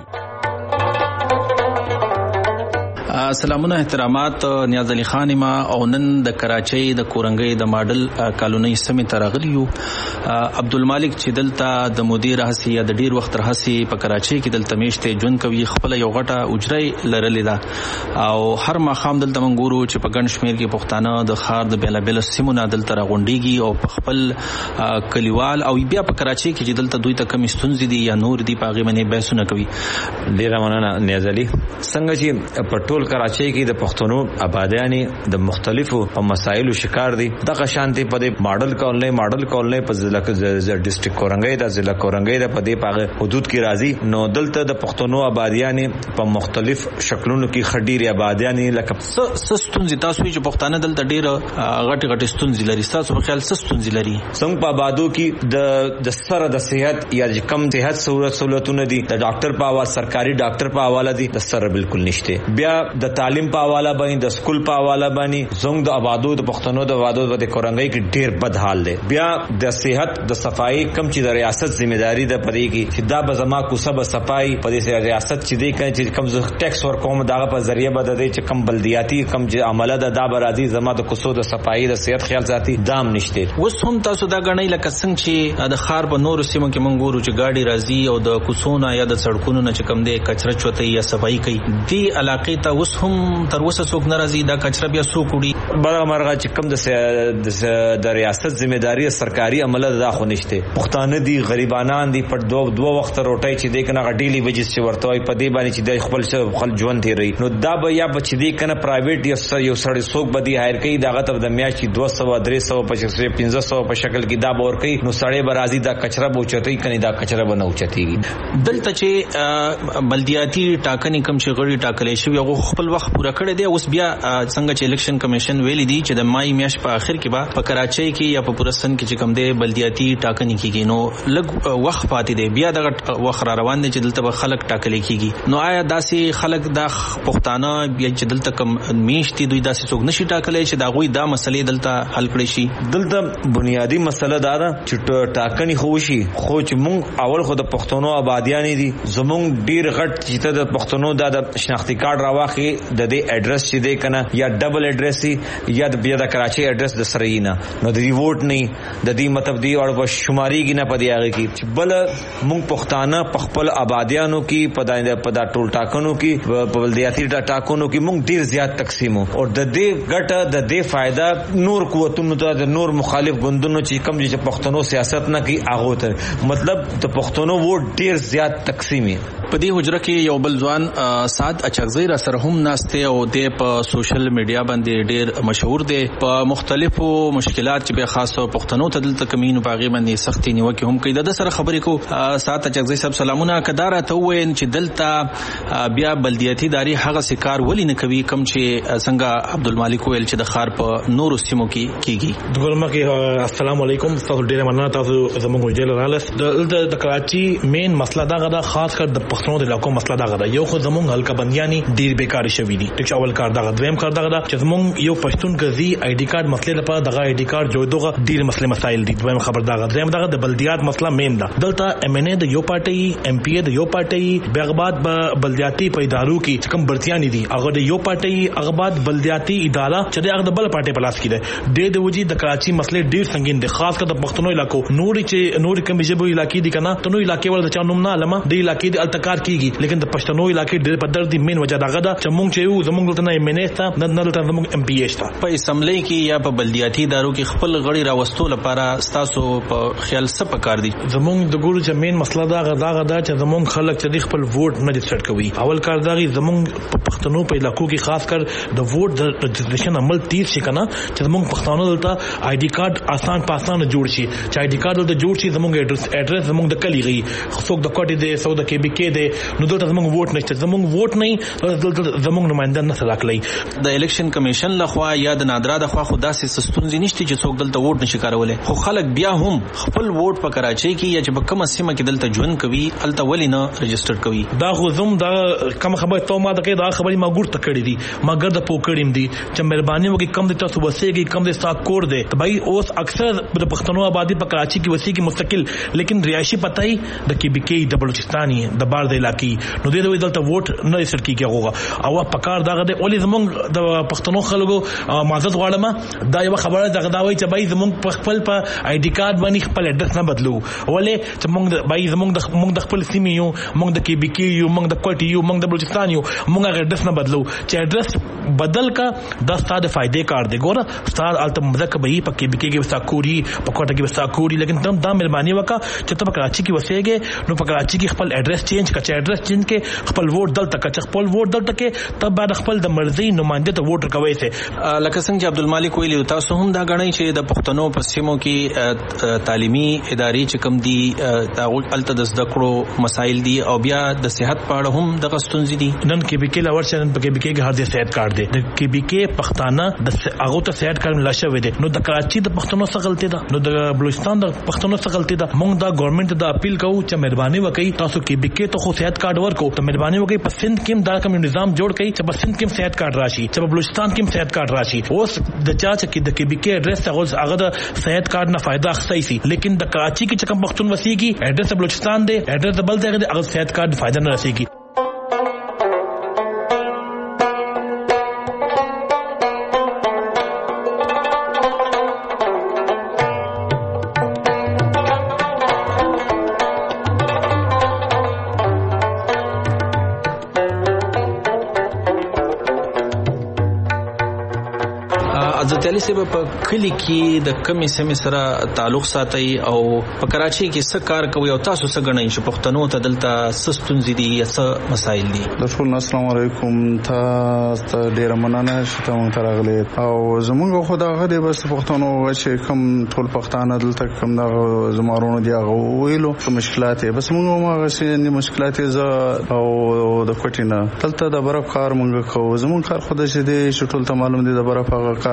سلامونه احترامات نیاز علي خان ما او نن د کراچۍ د کورنګي د ماډل کالونی سمې ترغلیو عبدالمالک چې دلته د مدیر هسي د ډیر وخت رهسي په کراچۍ کې دلته میشته جون کوي خپل یو غټه اجرای لرلې ده او هر مخام دلته منګورو چې په ګڼ شمیر کې پښتانه د خار د بیل بیل سیمونه دلته راغونډيږي او په خپل کلیوال او بیا په کراچۍ کې چې دلته دوی ته کم ستونزې دي یا نور دي پاغي باندې بحثونه کوي. ډیر مننه نیاز علي. څنګه چې په ټول کراچۍ کې د پښتنو آبادیانی د مختلفو مسایلو شکار دي دغه شانتي په ماډل کولنۍ په ضلع ډیسټریکټ کورنګي د ضلع کورنګي د په دې پاغه حدود کې راځي. نو دلته د پښتنو آبادیانی په مختلف شکلونو کې خډيري آبادیانی لکه ستونزې تاسو چې پښتانه دلته ډیر غټ ستونزې لري تاسو په خیال ستونزې لري څنګه په آبادو کې د سره د صحت یا کم صحت سہولتونه دي د ډاکټر په حواله سرکاري ډاکټر په حواله دي د سره بالکل نشته. بیا د تعلیم په حواله باندې د سکول په حواله باندې زنګ د آبادو د پښتنو د آبادو د کورنګي کې ډیر بد حال دی. بیا د صحت د صفائی کم چې د ریاست ذمہداري ده پدې کې چې دا به زما کو سب صفائی پدې سره ریاست چې دې کوي چې کم ټیکس ورکوم دغه په ذریعہ بده دي چې کم بلدیاتی کم عمله ده دا برادي زما د کوسو د صفائی د صحت خیال ساتي دام نشته. اوس هم تاسو دا غنۍ لکه څنګه چې د خار په نور سیمو کې منګورو چې گاډي راځي او د کوسونه یا د سړکونو نه چې کم دي کچره چوتې یا صفائی کوي دی علاقې ته اوس هم تر اوسه څوک ناراضي دا کچره بیا څوک وړي برغه مرغه چې کم د ریاست ذمہداري سرکاري عمله دا خو نشته. پښتانه دي غریبانان دي په دوه وخت روټي چې دې کنه غټيلي وجې چې ورتوي په دې باندې چې د خپل ژوند تیری نو دا به یا بچ دې کنه پرایویټ یو سړی څوک بدی هایر کوي دا غتر د میاشتې 200 300 500 په شکل کې دا بور کوي نو سړی برازي دا کچره بوچتي کني دا کچره بنو چتيږي. دلته چې بلدیاتي ټاکنې کم چې غړي ټاکلې شوی هغه خپل وخت پوره کړی دی. اوس بیا څنګه چې الیکشن کمیشن ویلي دی چې د مای میاشت په اخر کې به په کراچۍ کې یا په پورستان کې چې کم دی بلدیاتي ټاکنې کیږي نو لږ وخت پاتې دی بیا دغه وخت را روان دی چې دلته به خلک ټاکلې کیږي. نو آیا داسې خلک د پښتانه بیا چې دلته کم میشتي دوی داسې څوک نشي ټاکلې چې دا غوي دا مسلې دلته حل کړي شي؟ دلته بنیادی مسله دا ده چې ټاکنې خو شي خو چې مونږ اول خو د پښتنو آبادیان دي زمونږ ډیر غټ چې د پښتنو د شناختی کارت راوخی کې د دې اډرس چې دی کنه یا ډبل اډرس یا د کراچي اډرس د سراینا نو د ریوټ نه د دې مطلب دی او په شماري کې نه پدې هغه کې بل مونږ پښتانه په خپل آبادیانو کې پدا ټول ټاکنو کې په بلدیاتي ټاکنو کې مونږ ډیر زیات تقسیمو او د دې ګټه د دې فائدہ نور قوتونو ته د نور مخالف ګوندونو چې کم چې پښتنو سیاست نه کوي هغه ته مطلب د پښتنو ووټ ډیر زیات تقسیمي. په دې حجره کې یو بل ځوان سعد اچغزی را سره هم ناشته او د په سوشل میډیا باندې ډیر مشهور دی په مختلفو مشکلات چې به خاصو پښتنو ته دلته کمینو باغی باندې سختي نیوکه هم کوي. د سره خبرې کو سعد اچغزی صاحب سلامونه کدار ته وین چې دلته بیا بلدیاتي داری هغه سکار ولی نه کوي کم چې څنګه عبدالمالک ویل چې د خار په نورو سیمو کې کیږي. دغه کې السلام علیکم تاسو ډیر مننه تاسو زموږ جیل رالس د کراچي مین مسله دا غدا خاص کر د پښتنو د علاقو مسله دا غدا یو خو زموږ حلقه بنديانی ډیر بیکار شوی دي چې اول کار دا دویم کار دا غدا چې زموږ یو پښتون غزي آی ډی کارت مسله لپاره دغه آی ډی کارت جوړدغه ډیر مسله مسایل دي. دویم خبر دا غدا دویم دا د بلدیات مسله مین دا دلته ام ان ای د یو پارټي ام پی ای د یو پارټي بیغباد بلدیاتي په ادارو کې کوم برتيانی دي هغه د یو پارټي هغه بلدیاتي اداره چې هغه د بل پارټي په لاس کې ده د وجې د کراچي مسله ډیر سنگین دي خاص کر د پښتنو علاقو نور کوم جبو علاقې دي کنه تنو علاقې ول د چا نوم نه علما د علاقې د التکار کیږي لیکن د پښتنو علاقې ډېر په درد مين وجه داغه دا چې مونږ چې یو زمونږ ته نه منېستا نه دلته زمونږ ام پی ایچ تا په اسمبلی کې یا په بلدیاتي ادارو کې خپل غړي راوستو لپاره تاسو په خیال څه پکار دي. زمونږ د ګورو چې مين مسله دا چې زمونږ خلک چې خپل ووټ نه ډیسټ کوي اول کار دا زمونږ په پښتنو په علاقو کې خاص کر د ووټ د رجسټریشن عمل تیز شي کنه چې زمونږ پښتنو دلته آی ډی کارت آسان جوړ شي چې آی ډی کارت دلته جوړ شي زمونږ اډرس زمونږ د کلی غي څوک د کوټي دی څوک د کې بي کې دی نو دلته زمونږ ووټ نشته زمونږ ووټ نه دلته زمونږ نمائنده نه سلاکلي. د الیکشن کمیشن لخوا یا د نادرا د خوا خدا سي سستونځ نشته چې څوک دلته ووټ نشي کارولای خو خلک بیا هم خپل ووټ په کراچۍ کې یا چې په کومه سیمه کې دلته ژوند کوي الته ولې نه رجسټر کوي. دا خو زم دا کوم خبره ته ما دا خبري ما ګور تکړی دي ما ګرد پوکړیم دي چې مهرباني وکي کم د تاسو وسیږي کم د ساک کور دي بھائی اوس اکثر د پښتنو آبادی په کراچۍ کې وسیږي مستقل لیکن رہائشی پتاي د کې بي کې د بلوچستاني د بار د علاقې نو د دلته ووټ نه سر کیږي هغه او پکار دغه د اولي زمونږ د پښتنو خلکو معزز غواړم دا یو خبره دغه دا وایي چې بھائی زمونږ په خپل په آی ډی کارت باندې خپل اډرس نه بدلو ولې چې مونږ بھائی زمونږ د خپل سیمې یو مونږ د کې بي کې یو مونږ د کوټي یو مونږ د بلوچستان یو مونږ هغه اډرس نه بدلو چې اډرس بدل کا د ستاد فائدې کار دی ګوره ستاد الته مزک به په کې بي کې وساکوري په کوټه کې وساکوري لیکن تم دا مهرباني وکا چې ته په کراچۍ کې وسېږي نو په کراچۍ کې خپل اډرس چینج کړه چې اډرس چینج کې خپل ووټ دلته کچ خپل ووټ دلته کې تب بعد خپل د مرزي نمائنده ته ووټ کوي سي لکه څنګه چې عبدالمالک ویلی تاسو هم دا غنئ چې د پښتنو په سیمو کې تعلیمي ادارې چې کم دي تاغل الته د زده کړو مسایل دي او بیا د صحت په اړه هم د غستونځ دي نن کې بي کې لور شنن په کې بي کې هر دې صحت کارت دی د کې بي کې پښتانه د هغه ته صحت کارت ملا شوی دی نو د کراچۍ د پښتنو څخه غلطي ده نو د بلوچستان د پښتنو څخه غلطي ده مونږ دا ګورنمنت د اپیل کوو چې مهرباني وکړي تاسو کې بي کې ته خو صحت کارت ورکو ته مهرباني وکړي په سند کې دا کوم نظام جوړ کړي چې په سند کې صحت کارت راشي چې په بلوچستان کې صحت کارت راشي اوس د چا چې د کې بي کې اډرس هغه د صحت کارت نه فائدہ اخستای سي لیکن د کراچۍ کې چې کوم پښتون وسیږي اډرس بلوچستان دی اډرس بل دی هغه صحت کارت فائدہ نه رسیږي. عزتعلی صاحب په کلی کې د کمی سیمې سره تعلق ساتي او په کراچۍ کې څه کار کوي او تاسو څه غنئ چې پښتنو ته دلته سستونځ دي یا څه مسایل دي. ټول السلام علیکم ته ډیر مننه چې تاسو ته راغلي او زموږ خو دا غدي بس پښتنو چې کوم ټول پښتانه دلته کوم دا زمارونو دی هغه ویلو مشکلات بس موږ هغه سي مشکلات او د کوټینا دلته د برف کار موږ کوو زموږ کار خو د شي چې ټول ته معلوم دي د برف هغه کار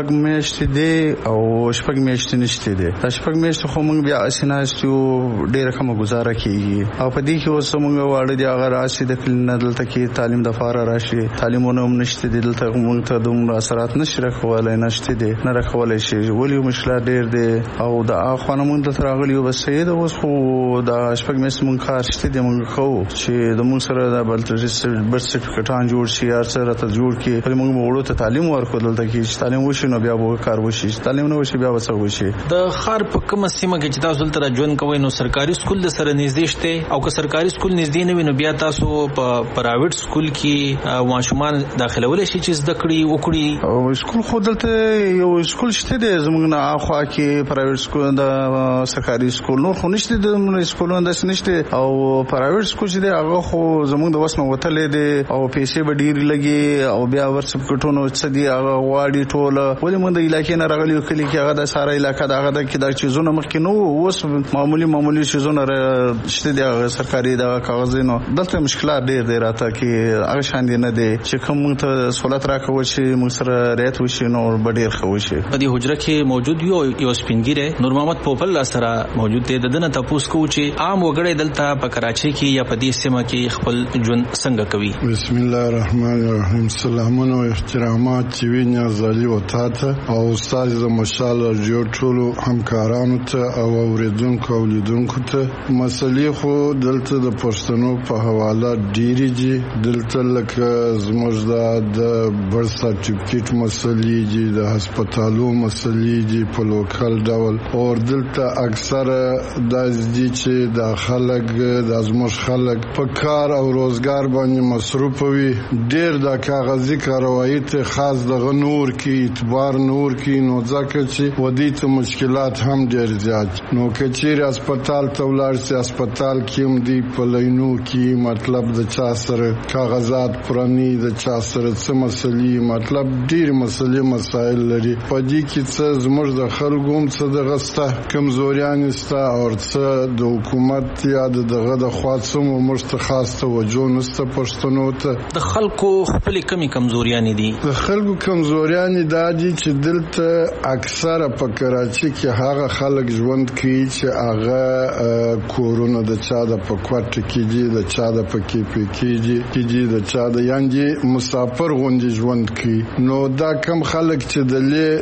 میاشتې دی او شپږ میاشتې نشته دی. دا شپږ میاشتې خو موږ بیا اسناستو ډیره کومه گزاره کیږي او په دې کې اوس موږ واړه دی هغه راشي د کلینه دلته کې تعلیم د فار راشي تعلیمونه هم نشته دي دلته موږ ته دومره اثرات نشي راکولای نشته دي نه راکولای شي ولی مشکلات ډیر دي او د اخوانه موږ ته راغلی و بس سید اوس خو د شپږ میاشتې موږ کار شته دي موږ خو چې د موږ سره د برث سرټیفیکټان جوړ شي هر څه راته جوړ کی په موږ وړو ته تعلیم ورکول دلته کې تعلیم وشي نو بیا به کار وشي تعلیم نه وشي بیا به څه وشي. د خار په کومه سیمه کې چې تاسو تر ژوند کوئ نو سرکاري سکول د سره نږدې شته او که سرکاري سکول نږدې نه وي نو بیا تاسو په پرایویټ سکول کې ماشومان داخلول شي چې زده کړي وکړي او سکول خو دلته یو سکول شته دی زموږ نه اخوا کې پرایویټ سکول د سرکاري سکول نور خو نشته د موږ سکولونه داس نشته او پرایویټ سکول چې دی هغه خو زموږ د وسنه وتلې دی او پیسې به ډیر لګي او بیا ورڅ کټونو څه دی هغه واړی ټوله ولې موږ د علاقې نه راغلی کلی کې هغه د ساره علاقې دغه د کې د چیزونو مخکې نو اوس معمولی چیزونه شته دی هغه سرکاري د کاغذونو دلته مشکلات ډیر دی راته کې هغه شان دی نه دی چې کوم ته سہولت راکوي چې موږ سره رعایت وشي نو ډیر ښه وشي. په دې حجره کې موجود یو سپینګیره نور محمد پوپل سره موجود دی دنه تاسو کو چې عام وګړي دلته په کراچي کې یا په دې سیمه کې خپل ژوند څنګه کوي. بسم الله الرحمن الرحیم. سلامونه او احترامات چې ویني ازالي وتاته او استاد د مشال رادیو ټولو همکارانو ته او اوریدونکو او لیدونکو ته مسلې خو دلته د پښتنو په حواله ډیری دي دلته لکه زموږ د برث سرټیفیکټ مسلې دي د هسپتالو مسلې دي په لوکل ډول او دلته اکثر د دې چې د خلک د زموږ خلک په کار او روزګار باندې مصروف وي ډیر د کاغذي کاروایی ته خاص د نور کې اعتبار نور کې نو ځکه چې ودی ته مشکلات هم ډیر زیات نو کچیر هسپتال ته ولاړ سي هسپتال کې هم دی په لینو کې مطلب د چا سره کاغذات پرانی د چا سره څه مسلې مطلب ډیر مسلې مسائل لري په دې کې څه زموږ د خلکو هم څه د غسته کمزوریان استا او څه د حکومت یا دغه د خاصو مستخاص توجه نسته پښتنو ته د خلکو خپل کمزوریان دي د خلکو کمزوریان دي چې دلته اکثره په کراچي کې هغه خلک ژوند کوي چې هغه کورونه د چا د پکوټ کې دي د چا د پکې کې دي د چا د یانجی مسافر غوندي ژوند کوي نو دا کم خلک چې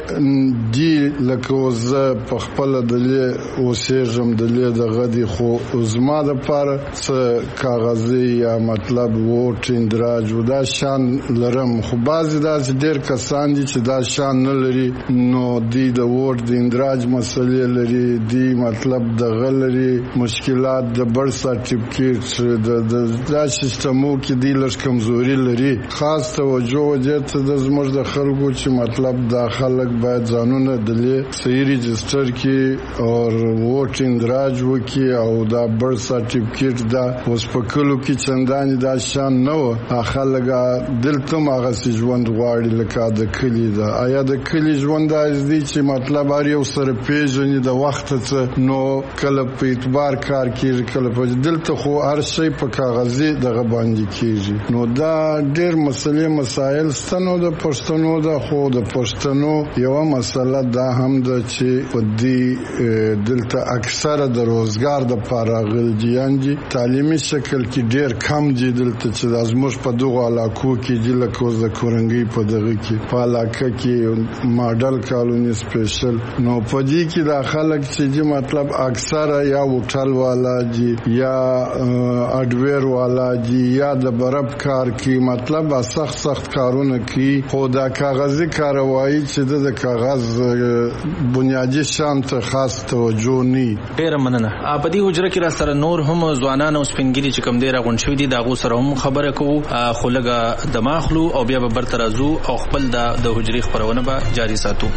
دلې دی لکه وزه په خپل دلې اوسېږم دلې د غدي خو زما د پاره څه کاغذي یا مطلب ووټ اندراج ودا شان لرم خو بعضی داسې ډېر کسان دي چې دا شان نه لري نو دی د ووټ د اندراج مسلې لري دی مطلب د غلري مشکلات د برث سرټیفیکټ د سیستمو کې دی لږ کمزوري لري خاص توجه وجه د زموږ د خلکو چې مطلب د خلک باید ځانونه دلې صحیح رجستر کې او ووټ اندراج وکي او دا برث سرټیفیکټ دا اوس په کلو کې چندانې دا شان نه و خلک دلته هغه ژوند غواړي لکه د کلی دا آیا د کلی ژوند داسې دی چې مطلب هر یو سره پیژني د وخت څخه نو کله په اعتبار کار کیږي کله په دلته خو هر شی په کاغذي دغه باندې کیږي نو دا ډېر مسایل ستنو د پښتنو د خو د پښتنو یو مسله دا هم ده چې په دې دلته اکثره د روزګار د پاراغل دي تعلیمي شکل کې ډېر کم دي دلته چې د زموږ په دغه علاقو کې دي لکه د کورنګي په دغه کې په علاقه کې ماډل کالونی سپیشل نو په دې کې د خلک چې دي مطلب اکثره یا وټل والا دي یا اډویر والا دي یا د برب کار کې مطلب سخت کارونه کوي خو د کاغذي کاروایی چې د کاغذ بنیادی شان ته خاص توجه نه ډیر مننه په دې حجره کې را سره نور هم ځوانان او سپینګری چې کم دی راغون شوی دي داغو سره هم خبره کوو خو لګه دماغلو او بیا به برترازو او خپل د حجري خبرونه به جاری ساتو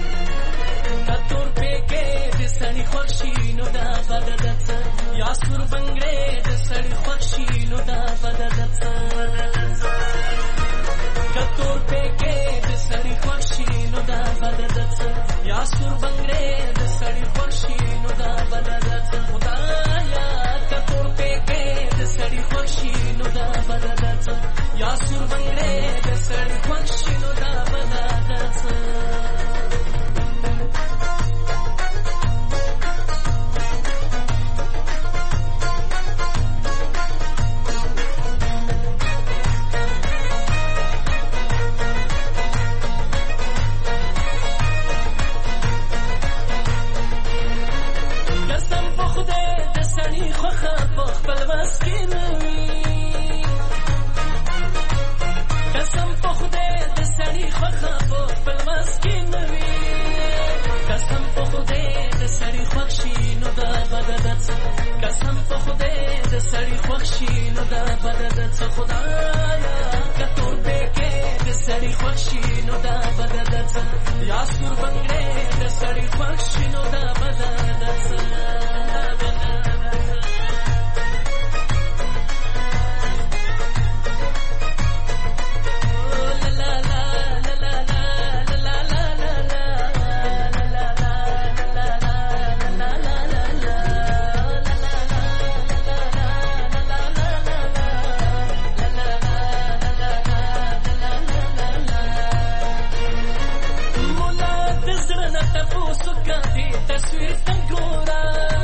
سړی خوښي نو دا بد د څه خدایا کتور پکې د سړی خوښي نو دا بد د څه یا سور بنگړې د سړی خوښي نو دا بد د څه تصویر تنګورا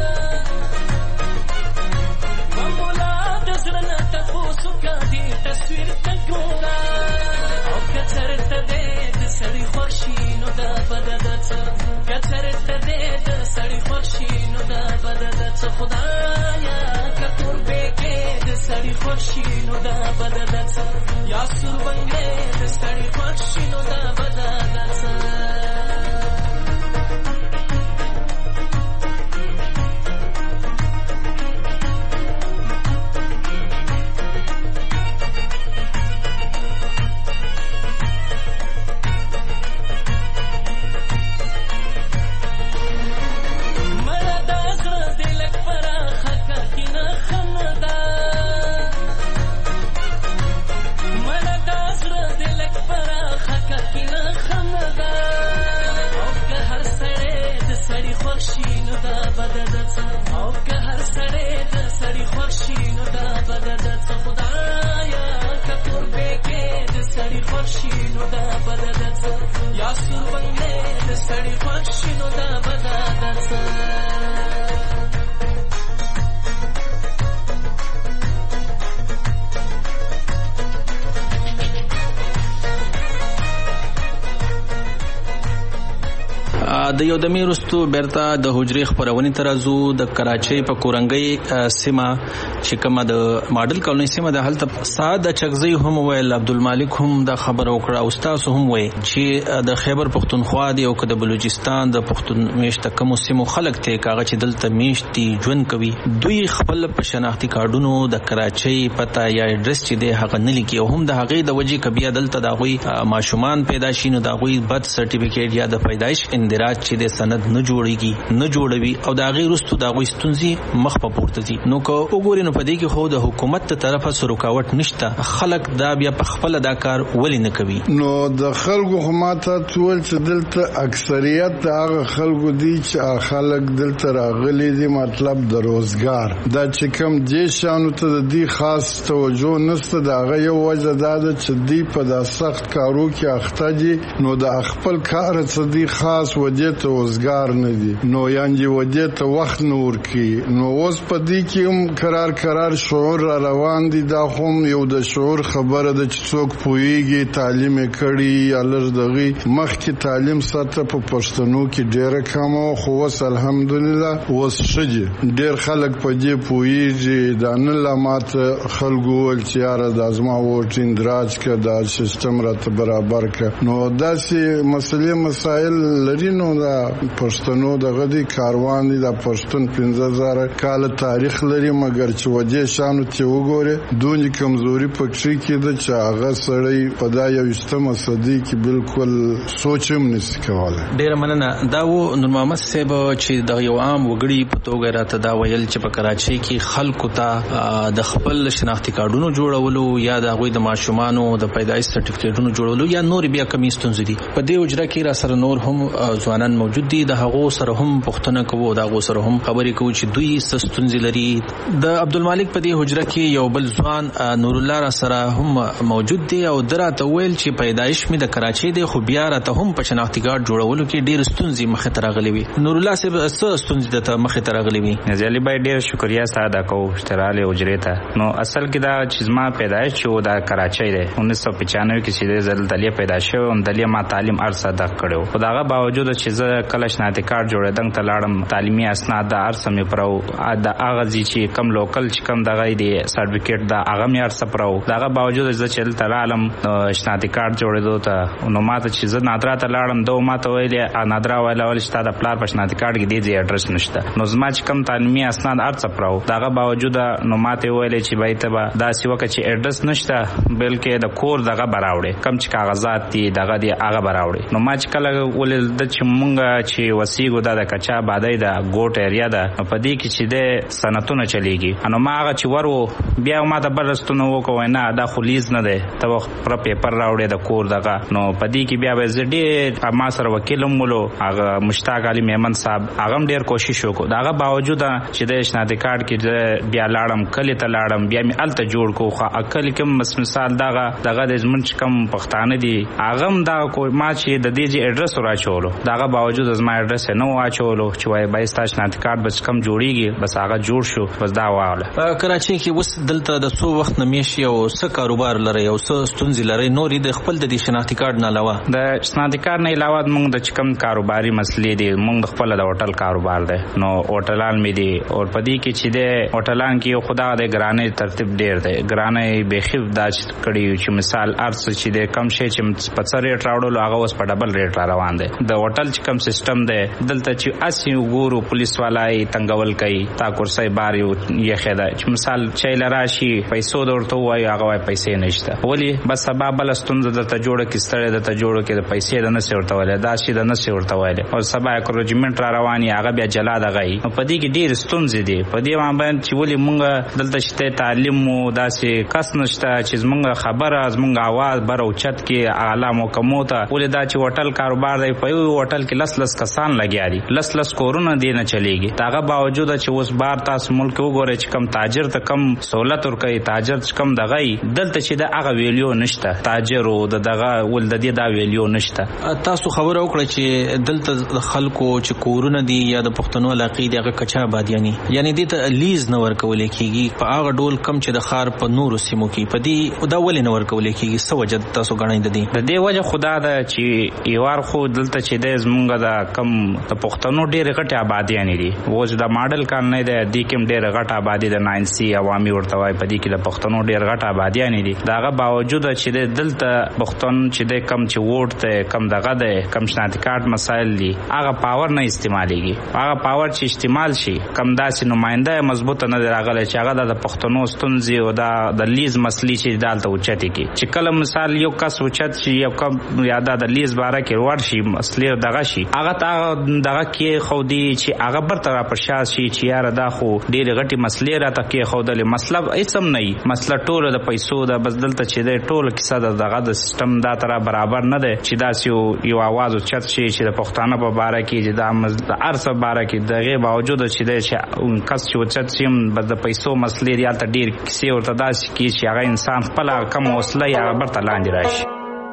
ومولا د زړه نه تاسو کدي تصویر تنګورا او کچرته دې د سړی خوشي نو دا بددت کچرته دې د سړی خوشي نو دا بددت خدایا کتور بګې د سړی خوشي نو دا بددت یا سور بنگې د سړی خوشي نو دا بددت او که هر سړی د سړی خوښي نو دا بددت خدایا کتور پکې د سړی خوښي نو دا بددت یا سور بنگړې د سړی خوښي نو دا بددت د یو دمې وروستو بیرته د حجرې خپرونې ته راځو. د کراچۍ په کورنګۍ سیمه چې کومه د ماډل کالوني سیمه د هلته سعد چکزی هم ویل، عبدالمالک هم د خبر وکړه او تاسو هم وایي چې د خیبر پختونخوا دی او که د بلوچستان د پختون میشته کوم سیمو خلک ته کاغه چې دلته میشتي ژوند کوي، دوی خپل په شناختی کارډونو د کراچۍ پته یا اډرس چې دی هغه نه لیکي او هم د هغې د وجې کبیا دلته د هغوی ماشومان پیدا شي نو د هغوی برث سرټیفیکیټ یا د پیدایش اندراج چې د سند نه جوړیږي نه جوړوي او د هغې وروستو د هغوی ستونزې مخ په پورته ځي. نو که وګورې نو په دې کې خو د حکومت ته طرفه څه رکاوټ نشته، خلک دا بیا په خپله دا کار ولې نه کوي؟ نو د خلکو خو ما ته وویل چې دلته اکثریت د هغه خلکو دي چې خلک دلته راغلي دي مطلب د روزګار، دا چې کوم دې شیانو ته د دې خاص توجه نشته. د هغه یو وجه دا ده چې دوی په دا سخت کارو کې اخته دي، نو د خپل کار څه دي خاص ودې ته روزګار نه دي، نو یعنې ودې ته وخت نه ورکوي. نو اوس په دې کې هم قرار شعور را روان دي. دا خو یو د شعور خبره ده چې څوک پوهیږي تعلیم یې کړي یا لږ دغې مخکې تعلیم سطح په پښتنو کې ډېره کمه وه، خو اوس الحمدلله اوس ښه دي، ډېر خلک په دې پوهیږي. دا نه لا ماته خلکو وویل چې یاره دا زما ووټ اندراج کړه، دا سیستم راته برابر کړه. نو داسې مسلې مسایل لري. نو دا پښتنو دغه دی کاروان دی، دا پښتون 15,000 کاله تاریخ لري، مګر چې ودې شانو ته وګوره دونی کمزوري پکې کې ده چې هغه سړی په دا 21مه صدۍ کې بالکل سوچ هم نشي کولای. ډېره مننه. دا و نور محمد صاحب چې د یو عام وګړي په توګه راته دا ویل چې په کراچۍ کې خلکو ته د خپل شناختی کارډونو جوړولو یا د هغوی د ماشومانو د پیدایش سرټیفیکیټونو جوړولو یا نور بیا کمی ستونزې دي. په دې حجره کې را سره نور هم ځوانان موجود دي، د هغو سره هم پوښتنه کوو، د هغو سره هم خبرې کوو چې دوی څه ستونزې لري. د عبدالمالک په دې حجره کې یو بل ځوان نور الله را سره هم موجود دی او ده راته ویل چې پیدایش مې د کراچۍ دی خو بیا راته هم په شناختی کارډ جوړولو کې ډېرې ستونزې مخې ته راغلې وي. نور الله صاحب څه ستونزې درته مخې ته راغلې وي؟ نظر علي بھائی ډېره شکریه ستا ادا کوو چې راغلې حجرې ته. نو اصل کې دا چې زما پیدایش چې و دا کراچۍ دی 1995 کې چې زه دلته پیدا شوی وم، دلته ما تعلیم هر څه زده کړی و، خو د هغه باوجود چې چې زه کله شناختی کارت جوړېدم ته لاړم تعلیمي اسناد د هر څه مې پرو د هغه ځای چې کم لوکل چې کم دغه دی سرټیفیکیټ د هغه مې هر څه پرو د هغه باوجود زه چې دلته رالم شناختی کارت جوړېدو ته نو ما ته چې زه نادرا ته لاړم دو ما ته ویلې نادرا ویله ولې چې تا د پلار په شناختی کارت کې دې ځای اډرس نشته نو زما چې کم تعلیمي اسناد هر څه پرو د هغه باوجود نو ما ته ویلې چې بای ته به داسې وکړه چې اډرس نشته بلکې د کور دغه براوړې کم چې کاغذات دي دغه دی هغه براوړې نو ما چې کله ولې چې مونږ چې وسیګو دا د کچا بادای د ګوټ ایریا ده په دې کې چې د سنتونه چلیږي نو ما هغه چې ورو بیا ما ته برستونه وکوي نه دا خو لیز نه ده ته پر پیپر راوړې د کور دغه نو په دې کې بیا به زړه ما سره وکیل مولو هغه مشتاق علي میمن صاحب هغه ډیر کوشش وکړ داغه باوجود چې د شناختی کارت کې بیا لاړم کلی ته لاړم بیا می الته جوړ کو خو اکل کوم مثال دغه د زمونږ کم پښتانه دي هغه دا کوئی ما چې د دې اډرس راچولو داغه باوجود از ما اډرس نه واچولو چې وای بایستا شناختی کارت بس کم جوړیږي بس هغه جوړ شو بس دا واله کراچي کې وس دلته د څو وخت نمیشي او څه کاروبار لري او څه ستونزې لري نورې د خپل د شناختی کارت نه علاوه د شناختی کارت نه علاوه موږ د چکم کاروباري مسلې دي موږ خپل د هوټل کاروبار دی نو هوټلان می دي او په دې کې چې د هوټلان کې خدا د ګرانې ترتیب ډیر دی ګرانې بخیف دا کړي چې مثال ارڅ چې د کم شي چې په څه ریټ راوړل هغه اوس په ډبل ریټ را روان دی د هوټل چې کم سیستم دی دلته چې اسی وګورو پولیس والای تنگول کوي تا کورسای بار یو یې خدا چې مثال چای لراشي پیسو درته وای هغه وای پیسې نشته ولی بس سبب بل ستونزه درته جوړه کیستړه درته جوړه کې د پیسې د نسې ورته وای دا شي د نسې ورته وای او سبا اکروجمنت را رواني هغه بیا جلا دغی په دې کې ډیر ستونزې دي په دې باندې چې ولی مونږ دلته شته تعلیم مو داسې کس نشته چې مونږ خبره از مونږ आवाज بر او چت کې اعلی محکمو ته ولې دا چې هوټل کاروبار دی په یو هوټل کې لس کسان لګیا دي لس کورونه دی نه چلیږي داغه باوجود چې اوس بار تاسو ملک وګورئ چې کم تاجر ته کم سہولت ورکوي تاجر چې کم دغی دلته چې د هغه ویلیو نشته تاجر او دغه ول د دې دا ویلیو نشته تاسو خبره وکړه چې دلته خلکو چې کورونه دي یا د پښتنو علاقې دی هغه کچا بادیانی یعنی دې ته لیز نه ورکول کیږي په هغه ډول کم چې د خار په نورو سیمو کې په دې دا ولې نه ورکول کیږي څه وجه تاسو غواړئ د دې وجه خدا دا چې یوار خو دلته چې د زمونږ د کم د پښتنو ډېر غټه آبادیانی دي وځ د ماډل کان نه دی د کوم ډېر غټه آبادی د 9C عوامي ورته وای په دې کې د پښتنو ډېر غټه آبادیانی دي داغه باوجود چې دلته پښتون چې د کم چې ووټ ته کم دغه د کم شناختی کارت مسایل دي هغه پاور نه استعمالېږي هغه پاور چې استعمال شي کم داسې نماینده مضبوطه نه راغلی چې هغه د پښتنو ستونزې او د لیز مسلې چې دالته اوچتې کی چې کله مثال یو کس اوچت شي یو کم یاده د لیز باره کې ور شي مسلې دغه شي هغه دغه کې خو دی چې هغه برتر پر شاس شي چې یاره دا خو ډېر غټي مسلې راته کې خو د مطلب ایسم نه مسله ټول د پیسو د بس دلته چې د ټول کیسه دغه د سیستم دا تر برابر نه ده چې دا یو आवाज اوچت شي چې د پښتانه په باره کې چې د ارث باره کې دغه باوجود چې د کس چې اوچت شي بس د پیسو مسلې دی الته ډېر کیسې ورته داسې کی چې هغه انسان خپل کم حوصله یا برته لاندې راشي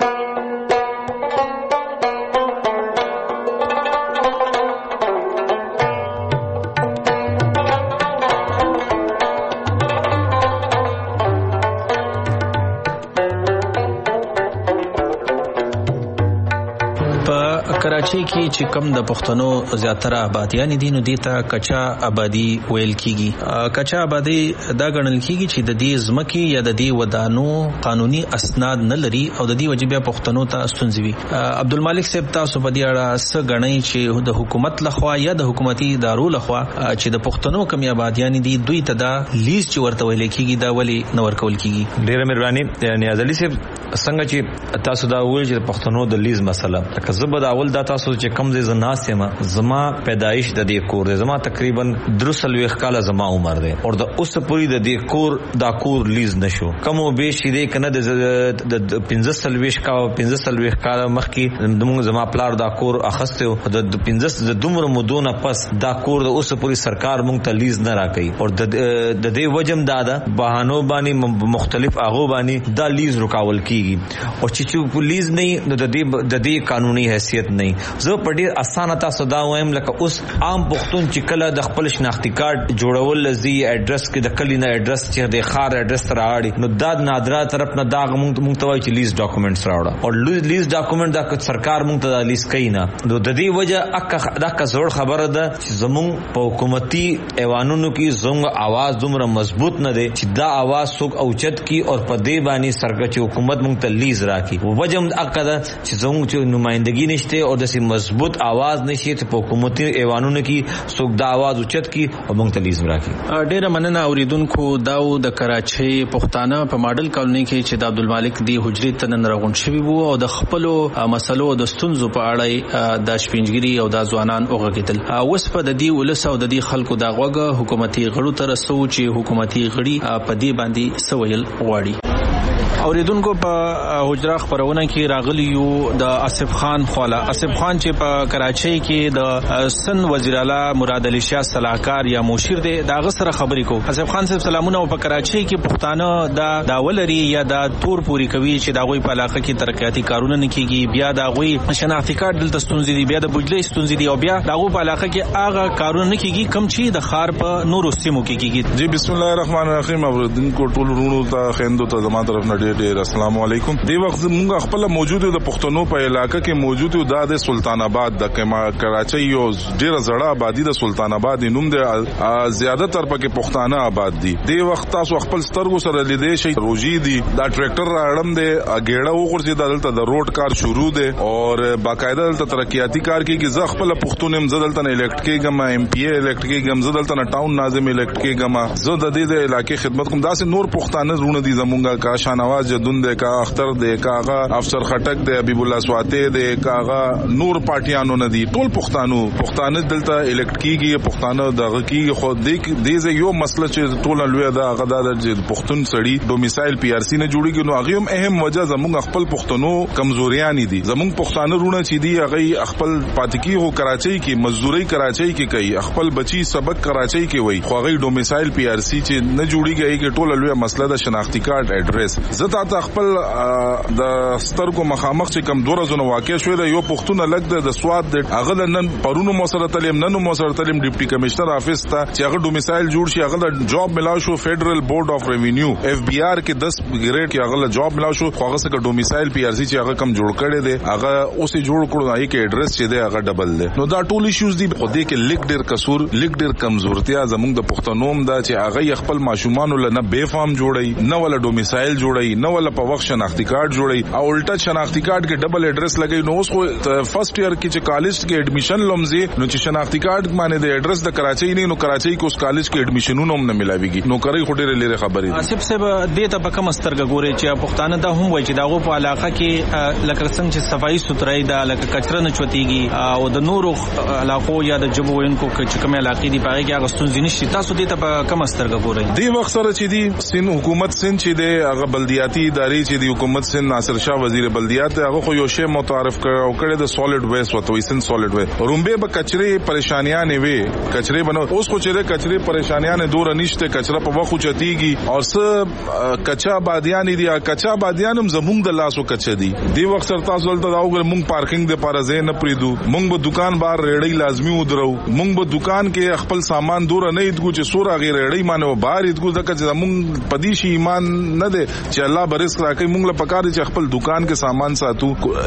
کراچي کې چې کم د پښتنو زیاتره آبادیان دي نو دیتا کچا آبادی ویل کیږي کچا آبادی دا ګڼل کیږي چې د دې ځمکې یا د دې ودانو قانوني اسناد نه لري او د دې وجبه پښتنو ته ستونزوي عبدالمالک صاحب تاسو په دې اړه څه غنئ چې د حکومت لخوا یا د حکومتي ادارو لخوا چې د پښتنو کمی آبادیان دي دوی ته دا لیز چې ورته ویل کیږي دا ولی نه ورکول کیږي ډیره مهرباني نیاز علي صاحب څنګه چې تاسو دا ویل چې پښتنو د لیز مسله که زبد اول دا تاسو چې کم زې زناسم زما پیدایش د دې کور دی زما تقریبا 3 کال زما عمر دی او د اوس پوری د دې کور دا کور لیز نشو کم او به شي دی کنه د 15 کال مخکې موږ زما پلار دا کور اخسته د 15 د دومره مودونه پس دا کور د اوس پوری سرکار موږ ته لیز نه راکړي او د دې وجم دا بهانو باندې مختلف اغو باندې دا لیز رکاول کیږي او چې لیز نه د دې قانوني حیثیت نه زه په ډیر اسانه تاسو دا وایم لکه اوس عام پښتون چې کله د خپل شناختی کارت جوړول لزی اډرس کې د کلی نه اډرس چې د خار اډرس راوړي نو دا نادرا طرف نه دا مونږ ته وایي چې لیز ډاکومېنټس راوړه او لیز ډاکومېنټ دا سرکار مونږ ته لیز کوي نه نو د دې وجه دا زوړ خبره ده چې زمونږ په حکومتي ایوانونو کې زموږ आवाज دومره مضبوط نه دی چې دا आवाज څوک اوچت کی او په دې باندې سرکار چې حکومت مونږ ته لیز راکړي وجه عقده چې زموږ نمائندګي نشته او د مضبوط आवाज نشي ته په حکومتي ایوانونو کې څوک دا आवाज اوچت کی او مونږ ته لیز راکړي. ډیره مننه اوریدونکو. داو د کراچۍ پښتانه په ماډل کالوني کې چې د عبدالمالک دی حجري تنن راغون شوی وو او د خپل مسلو د ستونزو په اړه د شپینځګری او د ځوانان اوغږیدل. اوس په د دې ولس او د دې خلکو د غوګه حکومتي غړو تر سوچ حکومتي غړي په دې باندې سویل غواړي. اوریدونکو په حجره خبرونه کې راغلی یو د اسف خان خواله. اسف خان چې په کراچۍ کې د سن وزیر اعلی مراد علي شاه صلاحکار یا مشیر دی دا غسر خبرې کو. اسف خان صاحب سلامونه. او په کراچۍ کې پښتانه دا ولري یا دا تور پوری کوي چې دا غوي په علاقه کې ترقیاتي کارونه نه کیږي بیا دا غوي شناختی کارت دلته ستونزې دي بیا د بجلی ستونزې دي او بیا دا غو په علاقه کې هغه کارونه نه کیږي کم چې د خار په نورو سیمو کې کیږي. جی بسم الله الرحمن الرحیم. اوریدونکو ټول ورونو ته خیندو ته زما طرف نه ډیر السلام علیکم. دی وخت موږ خپل موجود د پښتنو په علاقه کې موجود یو د سلطان آباد د کراچۍ یو ډیر زړه آبادی د سلطان آباد نوم دی زیاده تر پکې پښتانه آباد دي. دی وخت تاسو خپل سترګو سره لیدې شي روجي دي دا ټریکټر راړم دی اګېړه وګورځي دلته د روډ کار شروع دی او باقاعده دلته ترقیاتی کار کې ز خپل پښتون هم زدلته الکټ کېګم ایم پی ای الکټ کېګم زدلته ټاون ناظم الکټ کېګم زه د دې علاقې خدمت کوم. دا سه نور پښتانه رونه دي زمونږه کا شانواز جدون دی کا اختر دی کاغه افسر خټک دی حبیب الله سواته دی کاغه نور پارټیانو نه دي ټول پښتانه دلته الکټ کیږي پښتانه دغه کیږي خو دې یو مسله چې ټول لوی دا غدا د پښتون سړی ډومیسایل پی آر سی نه جوړیږي نو هغه هم اهم وجه زموږ خپل پښتنو کمزوریاں دي. زموږ پښتانه رونه چې دي هغه خپل پاتکی هو کراچۍ کې مزدوري کراچۍ کې کوي خپل بچي سبق کراچۍ کې وای خو هغه ډومیسایل پی آر سی چې نه جوړیږي کې ټول لوی مسله د شناختی کارت اډرس. زه تا خپل د سترګو مخامخ چې کم دوه ورځې واقع شوې ده یو پښتون الګ د سواد د هغه نن پرونو موسره تلم نن موسره تلم ډیپټي کمشنر افیس ته چې هغه ډومیسایل جوړ شي هغه جاب ملاو شو فدرل بورډ اف ریوینیو اف بی آر کې 10 ګریډ کې هغه جاب ملاو شو خو هغه څنګه ډومیسایل پی آر سی چې هغه کم جوړ کړي دي هغه اوسې جوړ کړو هغه کې اډرس چې دی هغه ډبل دی. نو دا ټول ایشوز دي خو دې کې لیک ډیر قصور لیک ډیر کمزورتیا زموږ د پښتنوم دا چې هغه خپل ماشومان له نه بے فارم جوړي نه ولا ډومیسایل جوړي نه ولا په وخت شناختی کارت جوړي او الټا شناختی کارت کې ډبل اډرس لګي. نو اوس خو فرست ایئر کې چې کالج کې اډمیشن لومځي نو چې شناختی کارت باندې د اډرس د کراچۍ نه نو کراچۍ کې اوس کالج کې اډمیشنونه هم نه ملاويږي. نو کوي خو ډېر لري خبرې. آصف صاحب دې ته په کوم سترګه ګوري چې پښتانه دا هم وایي چې داغه په علاقه کې لکه څنګه چې صفایي سترای دا لکه کچره نه چوتيږي او د نورو علاقو یا د جبوینکو چې کومه علاقې دی پاره کې هغه ستونزې نشي. تاسو دې ته په کوم سترګه ګوري؟ دې وخت سره چې دی سین حکومت سین چې دی هغه بلدیاتي ادارې چې دی حکومت سین ناصر شاه وزیر بلدیات هغه خو یو شی متعارف کړو د سالډ ویسټ وته وسن سالډ وی رومبه به کچره پریشانیاں نه وي کچره بنو اوس خو چې د کچره پریشانیاں نه دور نشته کچره په وخت چتیږي او څه کچا بادیان دي کچا بادیان هم زمونږ د لاسو کچ دي. دی وخت سره تاسو ولته دا وګور مونږ پارکینګ د پاره زین نه پریدو مونږ به دکان بار ریړی لازمی ودرو مونږ به دکان کې خپل سامان دور نه ایدګو چې سورا غیر ریړی مانو بار ایدګو ځکه چې مونږ پدیشي ایمان نه ده چې الله برس راکې مونږ له پکاره چې خپل دکان کې سامان ساتو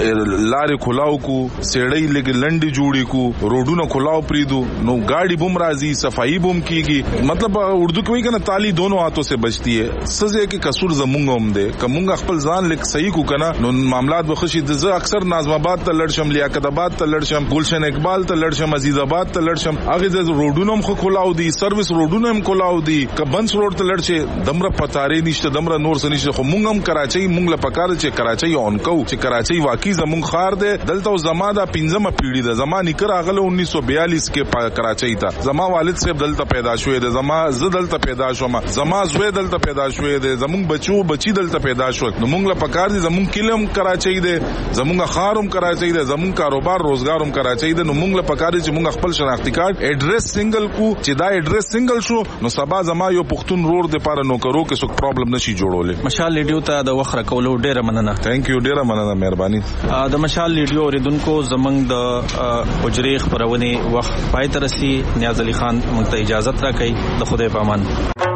لارې کھلاو کو سیړی لګ لنډي جوړي کو روډونو کھلاو پریدو نو गाड़ी بم راځي صفائی بم کیږي. مطلب اردو کوي کنه تالی دونوں ہاتھوں سے بچتی ہے سزے کې قصور زمونږ هم ده کومه خپل ځان لیک صحیح کو کنه نو معاملات بخشي د زه اکثر ناظم آباد ته لړشم لیاقت آباد ته لړشم گلشن اقبال ته لړشم عزیز آباد ته لړشم هغه د روډونو هم کھلاو دي سرویس روډونو هم کھلاو دي کبنس روډ ته لړشه دمره پتاري نشته دمره نور څه نشته خو مونږ هم کراچۍ مونږ له پکاره چې کراچۍ اون کو چې کراچۍ واقعي زمونږ خار ده دلته زما دا 15مه پیړی ده زما نکر اغله 1942 کې کراچۍ ته زما والد صاحب دلته پیدا شوې ده زما زه دلته پیدا شوم زما زوی دلته پیدا شوې ده زمونږ بچي دلته پیدا شو نو مونږ له پکار دي زمونږ کلم کراچۍ ده زمونږ خاروم کراچۍ ده زمونږ کاروبار روزګاروم کراچۍ ده نو مونږ له پکار دي چې مونږ خپل شناختی کارت اډرس سنگل کو چې دا اډرس سنگل شو نو سبا زما یو پښتون رور د پاره نو کرو کې څوک پرابلم نشي جوړولې. مشال ریډیو ته د وخت راکولو ډیره مننه. ثانک یو، ډیره مننه، مهرباني. د مشال ریډیو اوریدونکو زمنګ د حجرې خبرونه وخت پای ته رسي. نیاز علي خان موږ ته اجازه راکړي. د خدای په امان.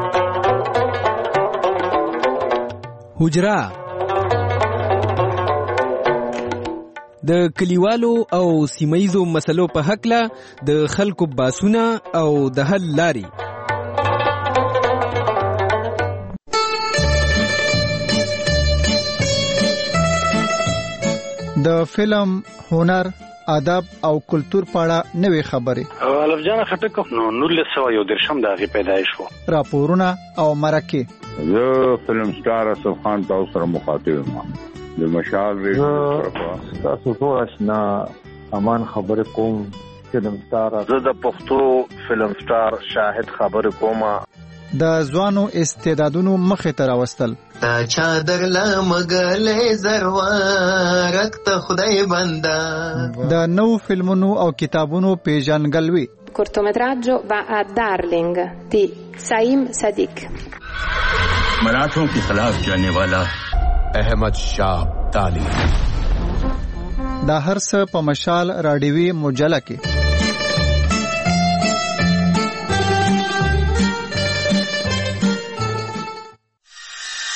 حجره د کلیوالو او سیمایزو مسلو په حقله د خلکو باسونه او د حل لاري. د فلم، هنر، ادب او کلچر په اړه نوې خبرې. الف جان خټک نو 1913 د هغې پیدایش و. راپورونه او مرکې. زه فلم سٹار اسف خان تاسو سره مخاطب یم. د مشال ریډیو تاسو ټول آشنا امان خبر کوم. فلم سٹار زه د پښتو فلم سٹار شاهد خبر کوم. د ځوانو استعدادونو مخې ته راوستل. تا چادر لمغلې زروارک ته خدای بندا. د نو فلمونو او کتابونو پیژنګلوي. cortometraggio va a Darling di Saim Sadiq. मराठों के खिलाफ जाने वाला अहमद शाह ताली. دا هر څه په مشال راډیوي مجله کې.